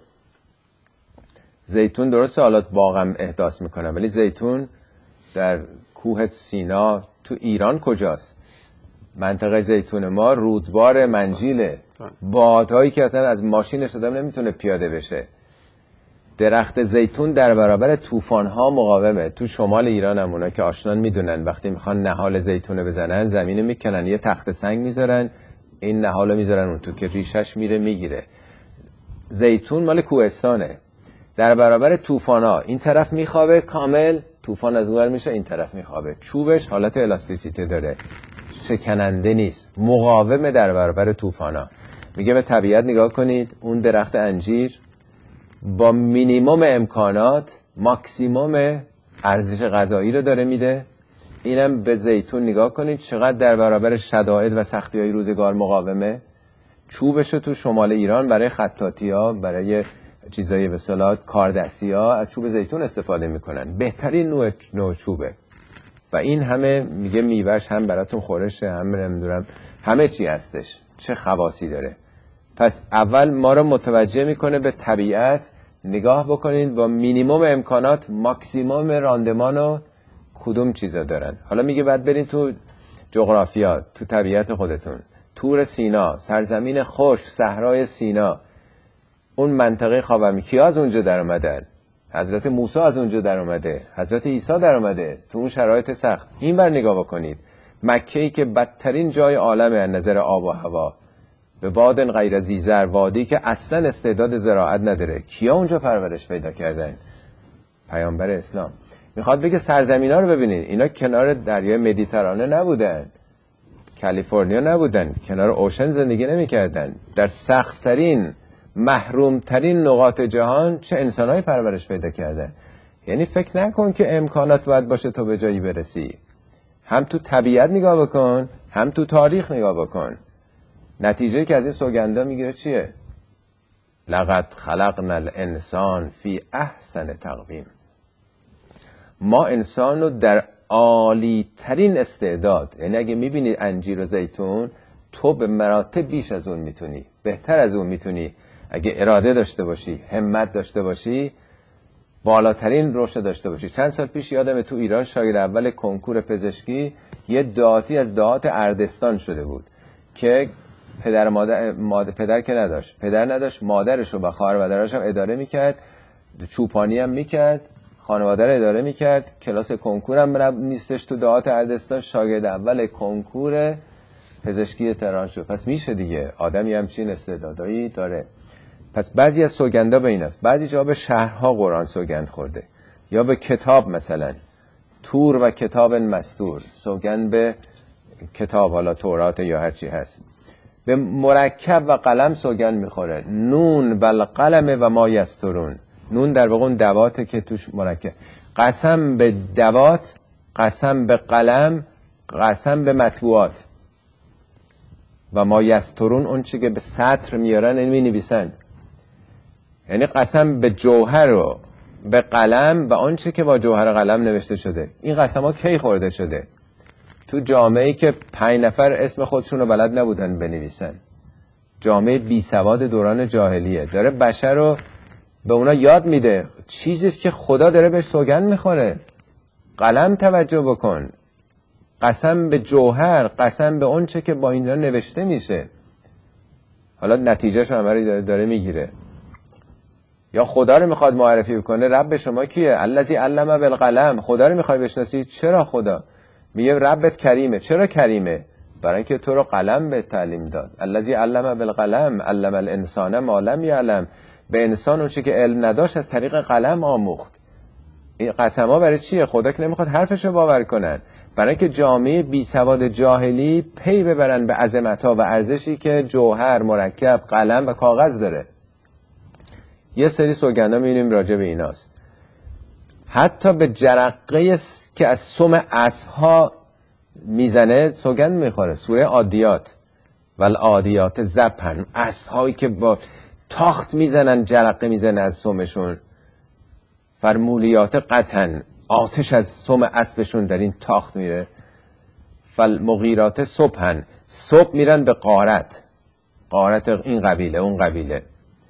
زیتون درسته حالات باغم احداث میکنه، ولی زیتون در کوه سینا تو ایران کجاست؟ منطقه زیتون ما رودبار منجیله، بادهایی که اصلا از ماشینش آدم نمیتونه پیاده بشه. درخت زیتون در برابر طوفان‌ها مقاومه. تو شمال ایران هم اونا که آشنان میدونن وقتی میخوان نهال زیتونه بزنن زمینو میکنن، یه تخت سنگ میذارن، این نهالو میذارن اون تو که ریشش میره میگیره. زیتون مال کوهستانه، در برابر طوفان‌ها این طرف میخوابه کامل، طوفان از اونور میشه این طرف میخوابه. چوبش حالت الاستیسیته داره، شکننده نیست، مقاومه در برابر طوفان‌ها. میگه به طبیعت نگاه کنید، اون درخت انجیر با مینیمم امکانات ماکسیمم ارزش غذایی رو داره میده. اینم به زیتون نگاه کنید چقدر در برابر شدائد و سختی‌های روزگار مقاومه. چوبشو تو شمال ایران برای خطاطی‌ها، برای چیزای به اصطلاح کاردستی‌ها از چوب زیتون استفاده میکنن. بهترین نوع چوبه و این همه میگه میوهش هم براتون خورشه، هم نمیدونم همه چی هستش، چه خواصی داره. پس اول ما رو متوجه میکنه به طبیعت. نگاه بکنید با مینیمم امکانات ماکسیمم راندمان و کدوم چیزا دارن. حالا میگه بعد برین تو جغرافیا، تو طبیعت خودتون. تور سینا، سرزمین خشک، صحرای سینا، اون منطقه خاورمیانه، کیا از اونجا در اومدن؟ حضرت موسی از اونجا در اومده، حضرت عیسی در اومده تو اون شرایط سخت. این بر نگاه بکنید. مکه‌ای که بدترین جای عالمه از نظر آب و هوا، به وادن غیر ذی زرع، وادی که اصلا استعداد زراعت نداره، کیا اونجا پرورش پیدا کردن؟ پیامبر اسلام. میخواد بگه سرزمینا رو ببینید، اینا کنار دریای مدیترانه نبودن، کالیفرنیا نبودن، کنار اوشن زندگی نمی‌کردن. در سخت‌ترین محرومترین نقاط جهان چه انسانایی پرورش پیدا کردن. یعنی فکر نکن که امکانات باید باشه تو به جایی برسی. هم تو طبیعت نگاه بکن، هم تو تاریخ نگاه بکن. نتیجه که از این سوگندا میگیره چیه؟ لقد خلقنا الانسان فی احسن تقویم. ما انسان رو در عالی ترین استعداد، یعنی اگه میبینی انجیر و زیتون، تو به مراتب بیش از اون میتونی، بهتر از اون میتونی. اگه اراده داشته باشی، همت داشته باشی، بالاترین رشد داشته باشی. چند سال پیش یادمه تو ایران شاگرد اول کنکور پزشکی یه دهاتی از دهات اردستان شده بود که پدر که نداشت، پدر نداشت، مادرشو و خواهر و برادرش هم اداره میکرد، چوپانی هم میکرد، خانواده رو اداره میکرد، کلاس کنکور هم نیستش تو دهات اردستان. شاگرد اول کنکور پزشکی تهران شد. پس میشه دیگه، آدمی همچین استعدادایی داره. پس بعضی از سوگندا به این است. بعضی جا به شهرها قرآن سوگند خورده، یا به کتاب، مثلا تور و کتاب مستور، سوگند به کتاب، حالا تورات یا هر چی هست. به مرکب و قلم سوگند میخوره، نون و القلم و ما یسترون. نون در واقع اون دواته که توش مرکب. قسم به دوات، قسم به قلم، قسم به مطبوعات. و ما یسترون اون چی که به سطر میارن این می نویسن. یعنی قسم به جوهر و به قلم و آنچه که با جوهر قلم نوشته شده. این قسم‌ها کی خورده شده؟ تو جامعه‌ای که 5 نفر اسم خودشون رو بلد نبودن بنویسن، جامعه بی سواد دوران جاهلیه، داره بشر رو به اونا یاد میده چیزیست که خدا داره بهش سوگند میخوره. قلم توجه بکن، قسم به جوهر، قسم به اون چه که با اینجا نوشته میشه. حالا نتیجهش هم داره میگیره. یا خدا رو میخواد معرفی بکنه، رب شما کیه؟ الذی علم بالقلم. خدا رو میخوای بشناسی؟ چرا خدا؟ میگه ربت کریمه. چرا کریمه؟ برای اینکه تو رو قلم به تعلیم داد. الذی علم بالقلم علم الانسان ما لم یعلم. به انسان اون چه که علم نداشت از طریق قلم آموخت. این قسم‌ها برای چیه؟ خدا که نمیخواد حرفش رو باور کنن، برای اینکه جامعه بی سواد جاهلی پی ببرن به عظمت‌ها و ارزشی که جوهر، مرکب، قلم و کاغذ داره. یه سری سوگندا می‌بینیم راجع به ایناست. حتی به جرقه که از سم اسب‌ها میزنه سوگند میخوره. سوره عادیات والعادیات ضبحا، اسب‌هایی که با تاخت میزنن، جرقه میزنه از سمشون. فرمولیات قطعا، آتش از سم اسبشون در این تاخت میره. فالمغیرات صبحا، صبح میرن به غارت، غارت این قبیله اون قبیله.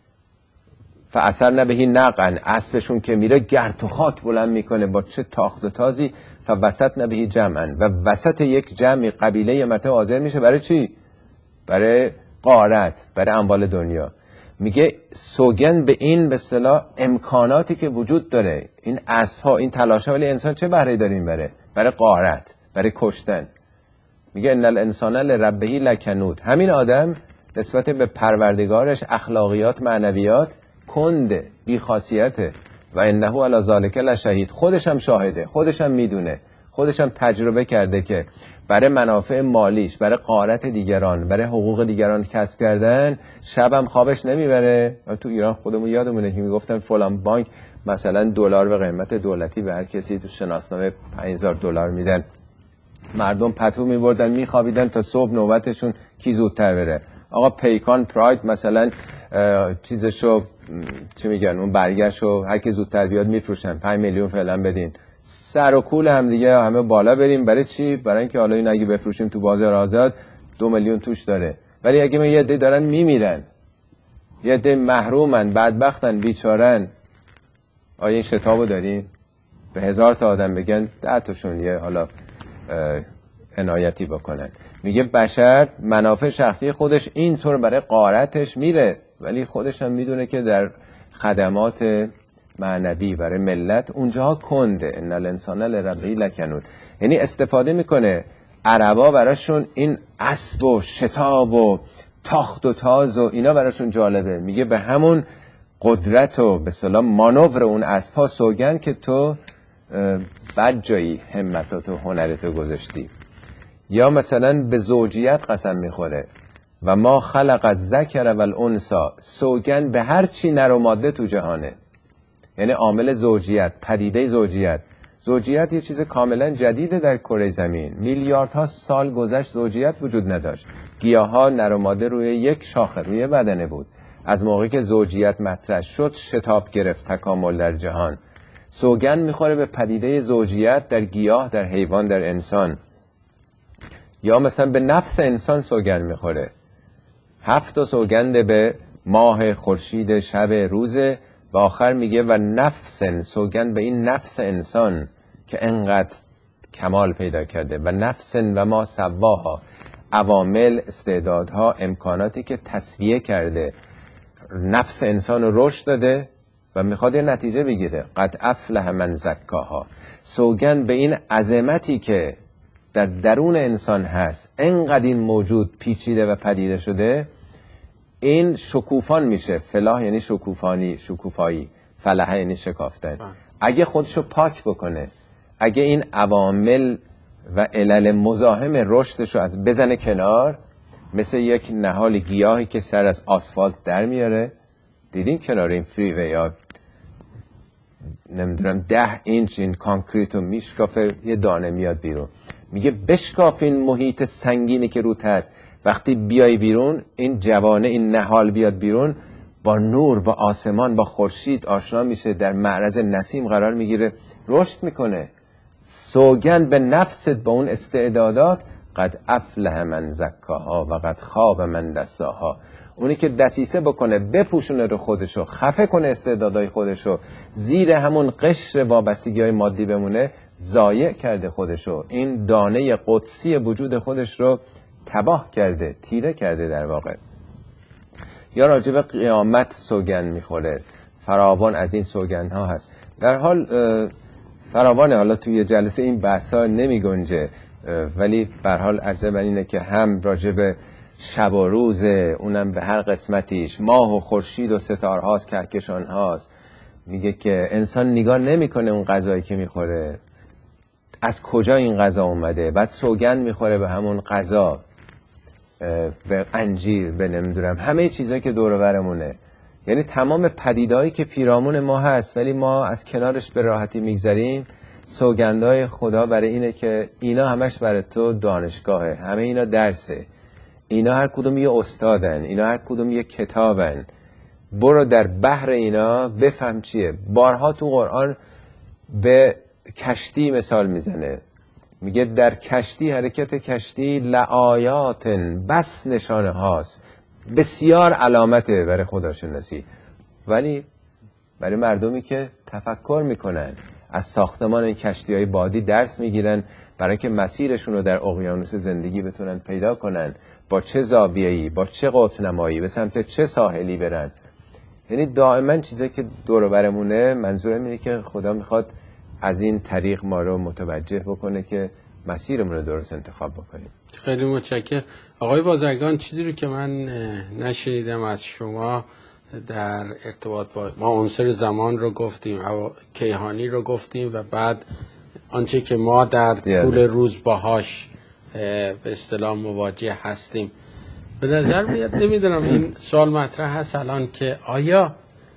فاثرن به نقعا، اسبشون که میره گرد و خاک بلند میکنه با چه تاخت و تازی. فوسطن به جمعا، و وسط یک جمعی قبیله یه مرتبه حاضر میشه. برای چی؟ برای غارت، برای اموال دنیا. میگه سوگند به این به اصطلاح امکاناتی که وجود داره، این اسب‌ها، این تلاش‌ها، ولی انسان چه بهره‌ای داره این بره؟ برای غارت، برای کشتن. میگه ان الانسان لربه لکنود. همین آدم نسبت به پروردگارش اخلاقیات، معنویات کنده، بی خاصیته. و انه علی ذلک لشهید. خودش هم شاهده، خودش هم میدونه، خودش هم تجربه کرده که برای منافع مالیش، برای غارت دیگران، برای حقوق دیگران کسب کردن شبم خوابش نمیبره. تو ایران خودمون یادمونه که میگفتن فلان بانک مثلا دلار به قیمت دولتی به هر کسی تو شناسنامه 5000 دلار میدن. مردم پتو میبردن میخوابیدن تا صبح نوبتشون کی زودتر بره. آقا پیکان پراید مثلا چیزشو چی میگن، اون برگشو هر کی زودتر بیاد میفروشن. 5 میلیون فعلا بدین، سر و کول هم دیگه همه بالا بریم. برای چی؟ برای اینکه حالا این اگه بفروشیم تو بازار آزاد 2 میلیون توش داره. ولی اگه یه عده دارن میمیرن، یه عده محرومن، بدبختن، بیچارن، آیا این شتابو داریم؟ به 1000 تا آدم بگن 10 تاشون یه حالا عنایتی بکنن. میگه بشر منافع شخصی خودش اینطور برای غارتش میره، ولی خودش هم میدونه که در خدمات معنوی برای ملت اونجاها کنده. ان الانسان لربه لکنود. یعنی استفاده میکنه عربا براشون این اسب و شتاب و تاخت و تاز و اینا براشون جالبه. میگه به همون قدرت و به اصطلاح مانور اون اسب‌ها سوگند که تو بد جایی همتت و هنرتو گذاشتی. یا مثلا به زوجیت قسم میخوره و ما خلق الذکر والانثی، سوگند به هر چی نر و ماده تو جهانه. یعنی عامل زوجیت، پدیده زوجیت. زوجیت یه چیز کاملا جدیده در کره زمین. میلیاردها سال گذشت زوجیت وجود نداشت. گیاها نر و ماده روی یک شاخه، روی بدنه بود. از موقعی که زوجیت مطرح شد شتاب گرفت تکامل در جهان. سوگند میخوره به پدیده زوجیت در گیاه، در حیوان، در انسان. یا مثلا به نفس انسان سوگند میخوره. 7 سوگند به ماه، خورشید، شب، روز. و آخر میگه و نفس، سوگند به این نفس انسان که انقدر کمال پیدا کرده. و نفس و ما سواها، عوامل، استعدادها، امکاناتی که تسویه کرده، نفس انسان رو رشد داده و میخواد یه نتیجه بگیره. قد افلح من زکاها. سوگند به این عظمتی که در درون انسان هست، انقدر این موجود پیچیده و پدیده شده، این شکوفان میشه. فلاح یعنی شکوفانی، شکوفایی. فلاح یعنی شکافتن. اگه خودشو پاک بکنه، اگه این عوامل و علل مزاحم رشدشو از بزنه کنار، مثل یک نهال گیاهی که سر از آسفالت در میاره. دیدین کنار این فریوی یا نمیدونم 10 اینچ این کانکریتو میشکافه، یه دانه میاد بیرون. میگه بشکاف این محیط سنگینی که روت هست. وقتی بیای بیرون، این جوانه، این نهال بیاد بیرون، با نور، با آسمان، با خورشید آشنا میشه، در معرض نسیم قرار میگیره، رشد میکنه. سوگند به نفست با اون استعدادات، قد افلح من زکاها و قد خاب من دساها. اونی که دسیسه بکنه، بپوشونه رو خودشو، خفه کنه استعدادهای خودشو، زیر همون قشر وابستگی‌های مادی بمونه، ضایع کرده خودشو، این دانه قدسی وجود خودش رو تباه کرده، تیره کرده در واقع. یا راجع به قیامت سوگند میخوره، فراوان از این سوگندها هست. در حال فراوانه، حالا توی جلسه این بحثا نمی گنجه، ولی به هر حال عرضه بر اینه که هم راجع به شب و روز، اونم به هر قسمتیش، ماه و خورشید و ستاره هاست، کهکشان هاست. میگه که انسان نگاه نمیکنه اون غذایی که میخوره از کجا این غذا اومده، بعد سوگند میخوره به همون غذا، به انجیر، به نمیدونم همه چیزایی که دور و برمونه. یعنی تمام پدیدهایی که پیرامون ما هست ولی ما از کنارش به راحتی میگذریم. سوگندهای خدا برای اینه که اینا همش برای تو دانشگاهه، همه اینا درسه، اینا هر کدوم یه استادن، اینا هر کدوم یه کتابن. برو در بحر اینا بفهم چیه. بارها تو قرآن به کشتی مثال میزنه، میگه در کشتی، حرکت کشتی لآیات، بس نشانه هاست، بسیار علامته برای خداشناسی. ولی برای مردمی که تفکر میکنن، از ساختمان این کشتی های بادی درس میگیرن، برای که مسیرشون رو در اقیانوس زندگی بتونن پیدا کنن، با چه زاویه‌ای، با چه قطب نمایی، به سمت چه ساحلی برن. یعنی دائما چیزی که دور و برمونه، منظورم اینه که خدا میخواد از این طریق ما رو متوجه بکنه که مسیرمون رو درست انتخاب بکنیم. خیلی متشکرم آقای بازرگان. چیزی رو که من نشنیدم از شما در ارتباط با ما، عنصر زمان رو گفتیم، کیهانی رو گفتیم و بعد آنچه که ما در طول روز باهاش به اصطلاح مواجه هستیم. به نظر میاد، نمیدونم این سوال مطرح هست الان، که آیا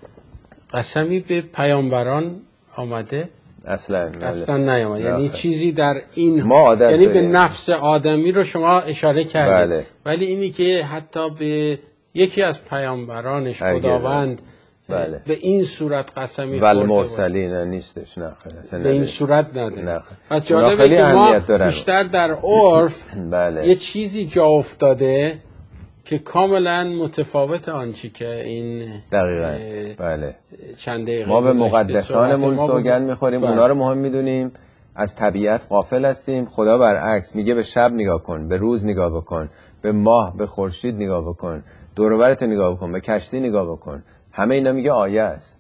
قسمی به پیامبران آمده؟ اصلا نیامد. یعنی چیزی در این یعنی به نفس آدمی رو شما اشاره کردید. بله. ولی اینی که حتی به یکی از پیامبرانش خداوند بله. به این صورت قسمی خورده والمرسلین نیستش، نه به این صورت نده. پس جالبه که ما بیشتر در عرف بله. یه چیزی جا افتاده که کاملا متفاوت آنچه که این دقیقاً بله چند دقیقه ما به مقدسانمون سوگند میخوریم، بله. اونا رو مهم میدونیم، از طبیعت غافل هستیم. خدا برعکس میگه به شب نگاه کن، به روز نگاه بکن، به ماه، به خورشید نگاه بکن، دور و برت نگاه بکن، به کشتی نگاه بکن. همه اینا میگه آیه است.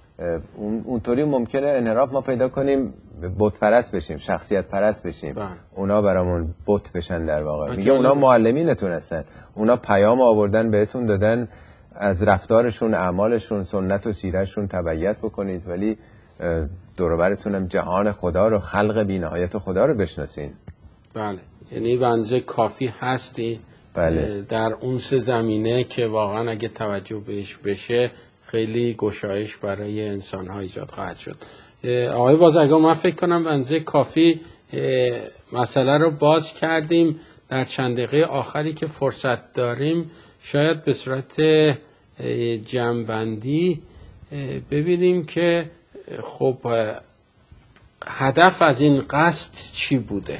اونطوری ممکنه انحراف ما پیدا کنیم، بت پرست بشیم، شخصیت پرست بشیم، اونا برامون بت بشن در واقع. میگه اونا معلمینتون هستن، اونا پیام آوردن بهتون دادن، از رفتارشون، اعمالشون، سنت و سیرتشون تبعیت بکنید، ولی دور و برتون هم جهان خدا رو، خلق بی‌نهایت خدا رو بشناسین. بله، یعنی بنزه کافی هستی. بله. در اون سه زمینه که واقعا اگه توجه بهش بشه خیلی گشایش برای انسان‌ها ایجاد خواهد شد. آقای بازرگان، من فکر کنم بنزه کافی مسئله رو باز کردیم. در چند دقیقه آخری که فرصت داریم شاید به صورت جمع‌بندی ببینیم که خب هدف از این قصد چی بوده؟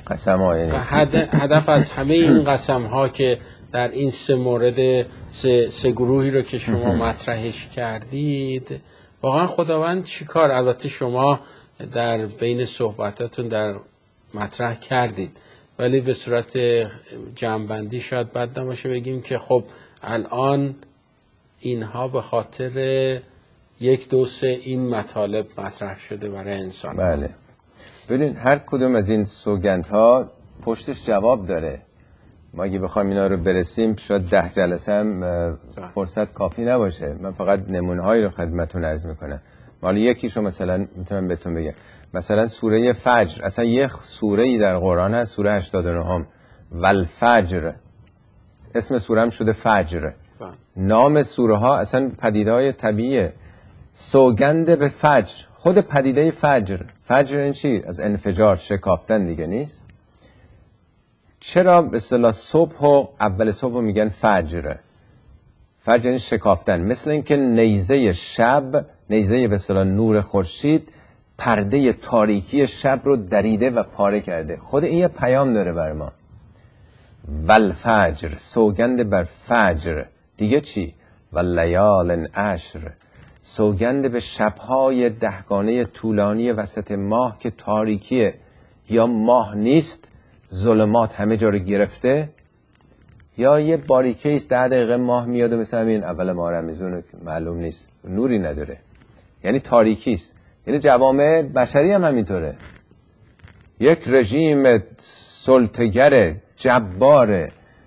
هدف از همه این قسم‌ها که در این سه مورد، سه گروهی رو که شما مطرحش کردید، واقعا خداوند چی کار؟ البته شما در بین صحبتاتون در مطرح کردید، ولی به صورت جمع‌بندی شاید بد نباشه بگیم که خب الان اینها به خاطر 1 2 3 این مطالب مطرح شده برای انسان. بله. ببین هر کدوم از این سوگندها پشتش جواب داره. ما اگه بخوایم اینا رو برسیم شاید 10 جلسه هم فرصت کافی نباشه. من فقط نمونه‌هایی رو خدمتتون عرض میکنم. حالا یکیشو مثلا میتونم بهتون بگم. مثلا سوره فجر، اصلا یه سوره‌ای در قرآن هست، سوره 89 والفجر، اسم سوره هم شده فجر. نام سوره ها اصلا پدیده‌های طبیعیه. سوگند به فجر، خود پدیده فجر. فجر این چی؟ از انفجار، شکافتن دیگه نیست؟ چرا به اصطلاح صبح و اول صبح میگن فجر؟ فجر یعنی شکافتن، مثل اینکه نیزه شب، نیزه به اصطلاح نور خورشید پرده تاریکی شب رو دریده و پاره کرده. خود این یه پیام داره بر ما. والفجر، سوگند بر فجر. دیگه چی؟ واللیال عشر، سوگند به شبهای دهگانه طولانی وسط ماه که تاریکیه، یا ماه نیست، ظلمات همه جا رو گرفته، یا یه باریکه است 10 دقیقه ماه میاد و مثل همین اول ماه رمضان معلوم نیست، نوری نداره، یعنی تاریکی است. یعنی جوامع بشری هم همینطوره. یک رژیم سلطه‌گر جبار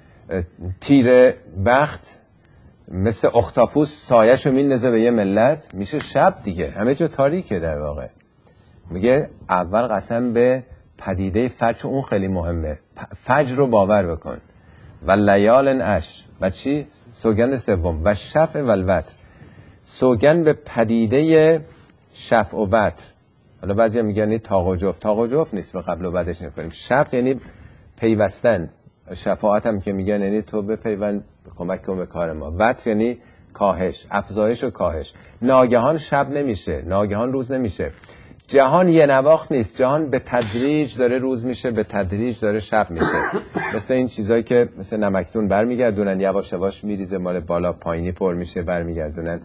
تیر بخت مثل اختاپوس سایه‌شو میندازه به یه ملت، میشه شب دیگه، همه جا تاریکه در واقع. میگه اول قسم به پدیده فجر، اون خیلی مهمه، فجر رو باور بکن. و لیال عشر، و چی؟ سوگند سوم، و شفع و الوتر، سوگند به پدیده شفع و وتر. حالا بعضی هم میگن تاق و جفت، تاق و جفت نیست، به قبل و بعدش نکنیم. شفع یعنی پیوستن، شفاعت هم که میگن یعنی تو به پیوند کمک کن به کار ما. وتر یعنی کاهش، افزایش و کاهش. ناگهان شب نمیشه، ناگهان روز نمیشه. جهان یه نواخت نیست، جهان به تدریج داره روز میشه، به تدریج داره شب میشه. مثل این چیزایی که مثل نمکتون برمیگردونن، یواش یواش میریزه مال بالا پایینی پر میشه برمیگردونن.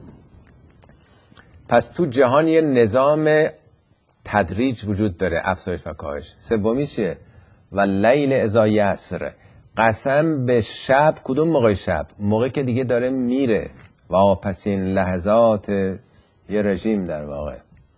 پس تو جهان یه نظام تدریج وجود داره، افزایش و کاهش. سومی چیه؟ و لیل اذا یسر، قسم به شب. کدوم موقع شب؟ موقع که دیگه داره میره. و پس این لحظات یه رژیم در واقع.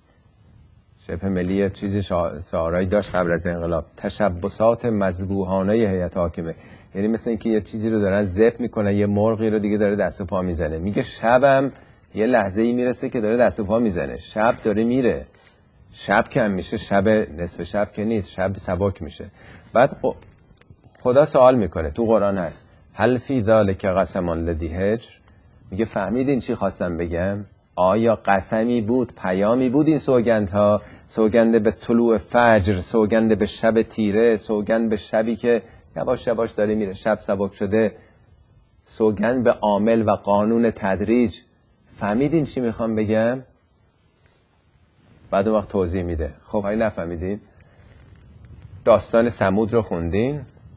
شبه ملی چیزی شعارهایی داشت قبل از انقلاب، تشبسات مذبوحانه هیئت حاکمه، یعنی مثل اینکه یه چیزی رو دارن ذبح میکنن، یه مرغی رو دیگه داره دست و پا میزنه. میگه شبم یه لحظه‌ای میرسه که داره دست و پا میزنه، شب داره میره. شب که هم میشه، شب نصف شب که نیست، شب سبک میشه. بعد خدا سوال میکنه، تو قرآن هست، هل فی ذلک قسم لذی هجر، میگه فهمیدین چی خواستم بگم؟ آیا قسمی بود، پیامی بود این سوگندها؟ سوگند به طلوع فجر، سوگند به شب تیره، سوگند به شبی که یواش یواش داره میره، شب سبک شده، سوگند به عامل و قانون تدریج. فهمیدین چی میخوام بگم؟ بعد اون وقت توضیح میده. خب هایی نفهمیدین؟ داستان ثمود رو خوندین؟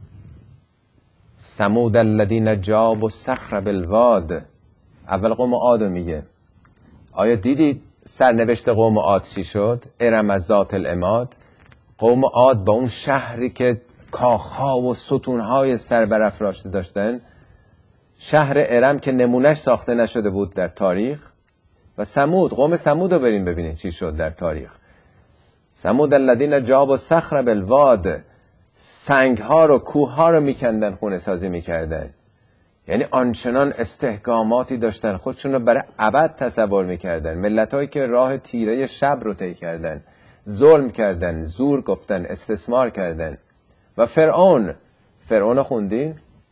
ثمود الذین جابوا الصخر بالواد، اول قوم عاد رو میگه. آیا دیدید سرنوشت قوم عاد چی شد؟ ارم ذات العماد. قوم عاد با اون شهری که کاخها و ستونهای سر برافراشته داشتن، شهر ارم که نمونش ساخته نشده بود در تاریخ. و ثمود، قوم ثمود رو بریم ببینید چی شد در تاریخ. ثمود الذین جابوا الصخر بالواد، سنگها رو، کوهها رو میکندن، خونه سازی میکردن. یعنی آنچنان استحکاماتی داشتن، خودشون رو برای ابد تصور میکردن. ملتایی که راه تیره شب رو طی کردن، ظلم کردن، زور گفتن، استثمار کردن. و فرعون خوندین؟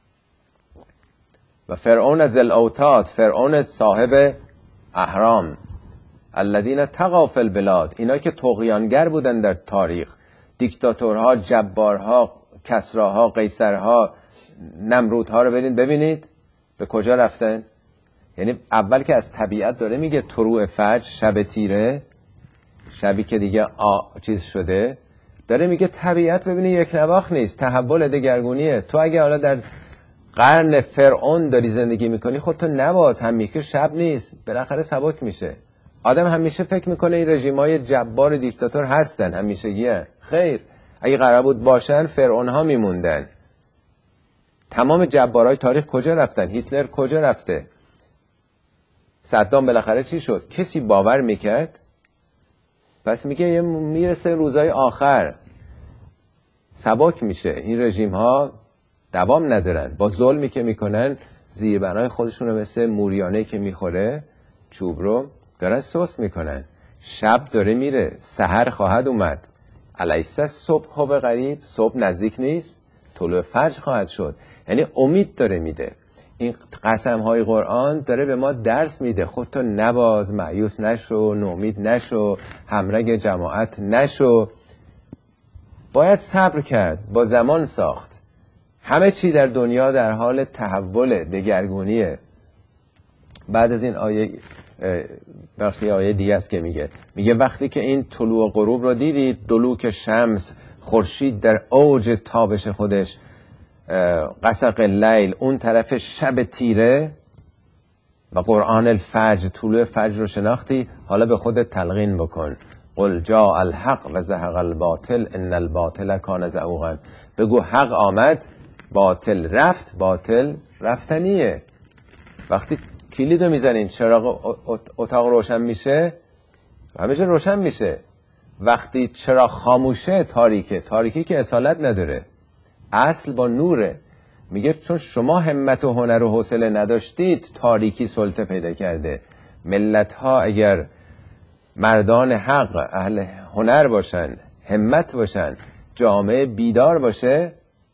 و فرعون ذی الاوتاد، فرعون صاحب اهرام، الذین طغوا فی البلاد، اینا که طغیانگر بودن در تاریخ، دیکتاتورها، جبارها، کسراها، قیصرها، نمرودها رو ببینید به کجا رفتن. یعنی اول که از طبیعت داره میگه طلوع فجر، شب تیره، شبی که دیگه چیز شده، داره میگه طبیعت ببینی یک نواخت نیست، تحول دگرگونیه. تو اگه حالا در قرن فرعون داری زندگی میکنی، خودتو نواز، همیشه شب نیست، بالاخره سبک میشه. آدم همیشه فکر میکنه این رژیمای جبار دیکتاتور هستن، همیشگیه. خیر، اگه قرار بود باشن فرعون ها میموندن. تمام جبارای تاریخ کجا رفتن؟ هیتلر کجا رفته؟ صدام بالاخره چی شد؟ کسی باور میکرد؟ پس میگه میرسه روزای آخر سبک میشه، این رژیم ها دوام ندارن، با ظلمی که میکنن زیربنای خودشون رو مثل موریانه که میخوره چوب رو دارن سست میکنن. شب داره میره، سحر خواهد اومد. الیس الصبح بقریب، صبح نزدیک نیست، طلوع فجر خواهد شد. یعنی امید داره میده. این قسم های قرآن داره به ما درس میده، خودتو نباز، مایوس نشو، نومید نشو، همرگ جماعت نشو. باید صبر کرد، با زمان ساخت. همه چی در دنیا در حال تحول، دگرگونیه. بعد از این آیه بخشی آیه دیگه است که میگه وقتی که این طلوع و غروب رو دیدید، دلوک شمس، خورشید در اوج تابش خودش، غسق اللیل، اون طرف شب تیره، و قرآن الفجر، طلوع فجر رو شناختی، حالا به خودت تلقین بکن. قل جاء الحق و زهق الباطل ان الباطل کان زهوقا. بگو حق آمد، باطل رفت. باطل رفتنیه. وقتی کلید رو میزنین، چراغ اتاق روشن میشه، همیشه روشن میشه. وقتی چراغ خاموشه، تاریکه. تاریکی که اصالت نداره، اصل با نوره. میگه چون شما همت و هنر و حوصله نداشتید، تاریکی سلطه پیدا کرده. ملت ها اگر مردان حق، اهل هنر باشن، همت باشن، جامعه بیدار باشه،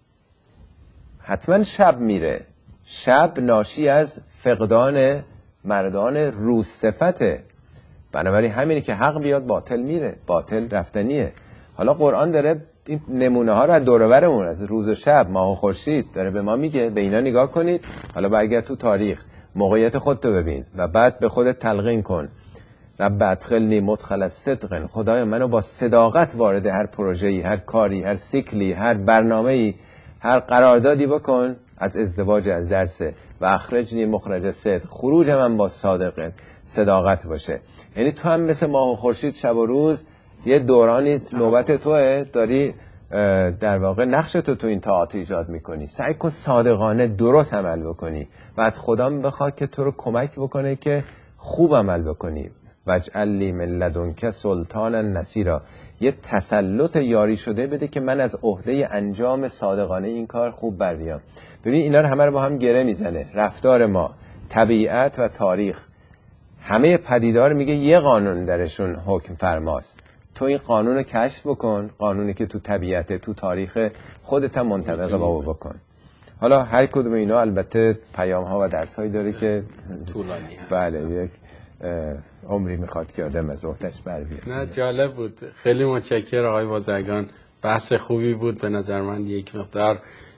حتما شب میره. شب ناشی از فقدان مردان روز صفته. بنابراین همینی که حق بیاد، باطل میره، باطل رفتنیه. حالا قرآن داره این نمونه ها رو از دور و برمون، از روز و شب، ماه و خورشید، داره به ما میگه به اینا نگاه کنید. حالا برگرد تو تاریخ، موقعیت خودتو ببین و بعد به خودت تلقین کن. رب ادخلنی مدخل صدق. خدایا منو با صداقت وارد هر پروژه‌ای، هر کاری، هر سیکلی، هر برنامه‌ای، هر قراردادی بکن. از ازدواج، از درس، و اخرجنی مخرج صدق، خروج من با صداقت باشه. یعنی تو هم مثل ماه و خورشید، شب و روز، یه دورانی نوبت توه، داری در واقع نقشتو تو این تئاتر ایجاد میکنی. سعی کن صادقانه درست عمل بکنی و از خدا بخواد که تو رو کمک بکنه که خوب عمل بکنی. واجعل لی من لدنک سلطانا نصیرا. یه تسلط یاری شده بده که من از عهده انجام صادقانه این کار خوب بر بیام. ببین اینا رو همه رو با هم گره میزنه. رفتار ما، طبیعت و تاریخ، همه پدیدار میگه یه قانون درشون حکم فرماست. تو این قانون رو کشف بکن، قانونی که تو طبیعت، تو تاریخ خودت هم منطبق با او بکن. حالا هر کدوم اینا البته پیام ها و درس هایی داره که طولانی هست. بله، یک عمری میخواد که آدم از عهده‌اش بر بیاد. نه جالب بود. خیلی متشکرم آقای بازرگان. بحث خوبی بود به نظر من. یک مقدار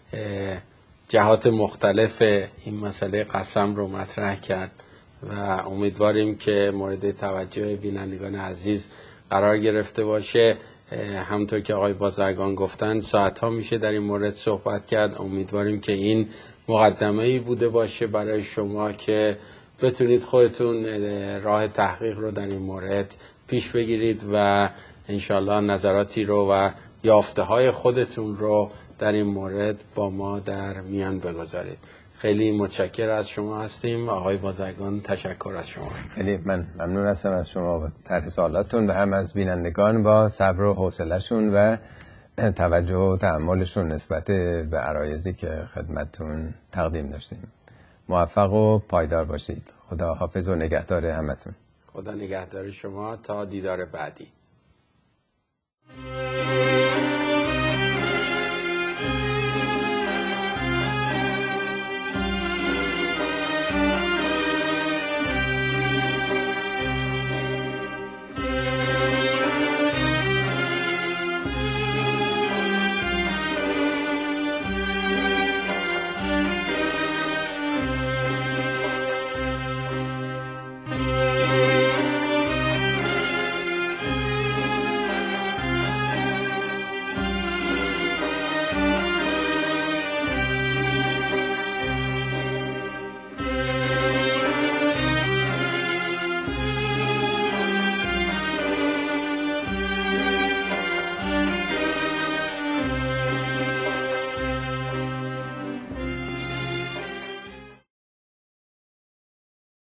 جهات مختلف این مسئله قسم رو مطرح کرد و امیدواریم که مورد توجه بینندگان عزیز قرار گرفته باشه. همطور که آقای بازرگان گفتن ساعت‌ها میشه در این مورد صحبت کرد. امیدواریم که این مقدمه‌ای بوده باشه برای شما که بتونید خودتون راه تحقیق رو در این مورد پیش بگیرید و انشالله نظراتی رو و یافته‌های خودتون رو در این مورد با ما در میان بگذارید. خیلی متشکر از شما هستیم آقای بازرگان. تشکر از شما. خیلی من ممنون هستم از شما و طرح سوالاتتون و هم از بینندگان با صبر و حوصله‌شون و توجه و تأملشون نسبت به عرایضی که خدمتتون تقدیم داشتیم. موفق و پایدار باشید. خدا حافظ و نگهدار همتون. خدا نگهدار شما تا دیدار بعدی.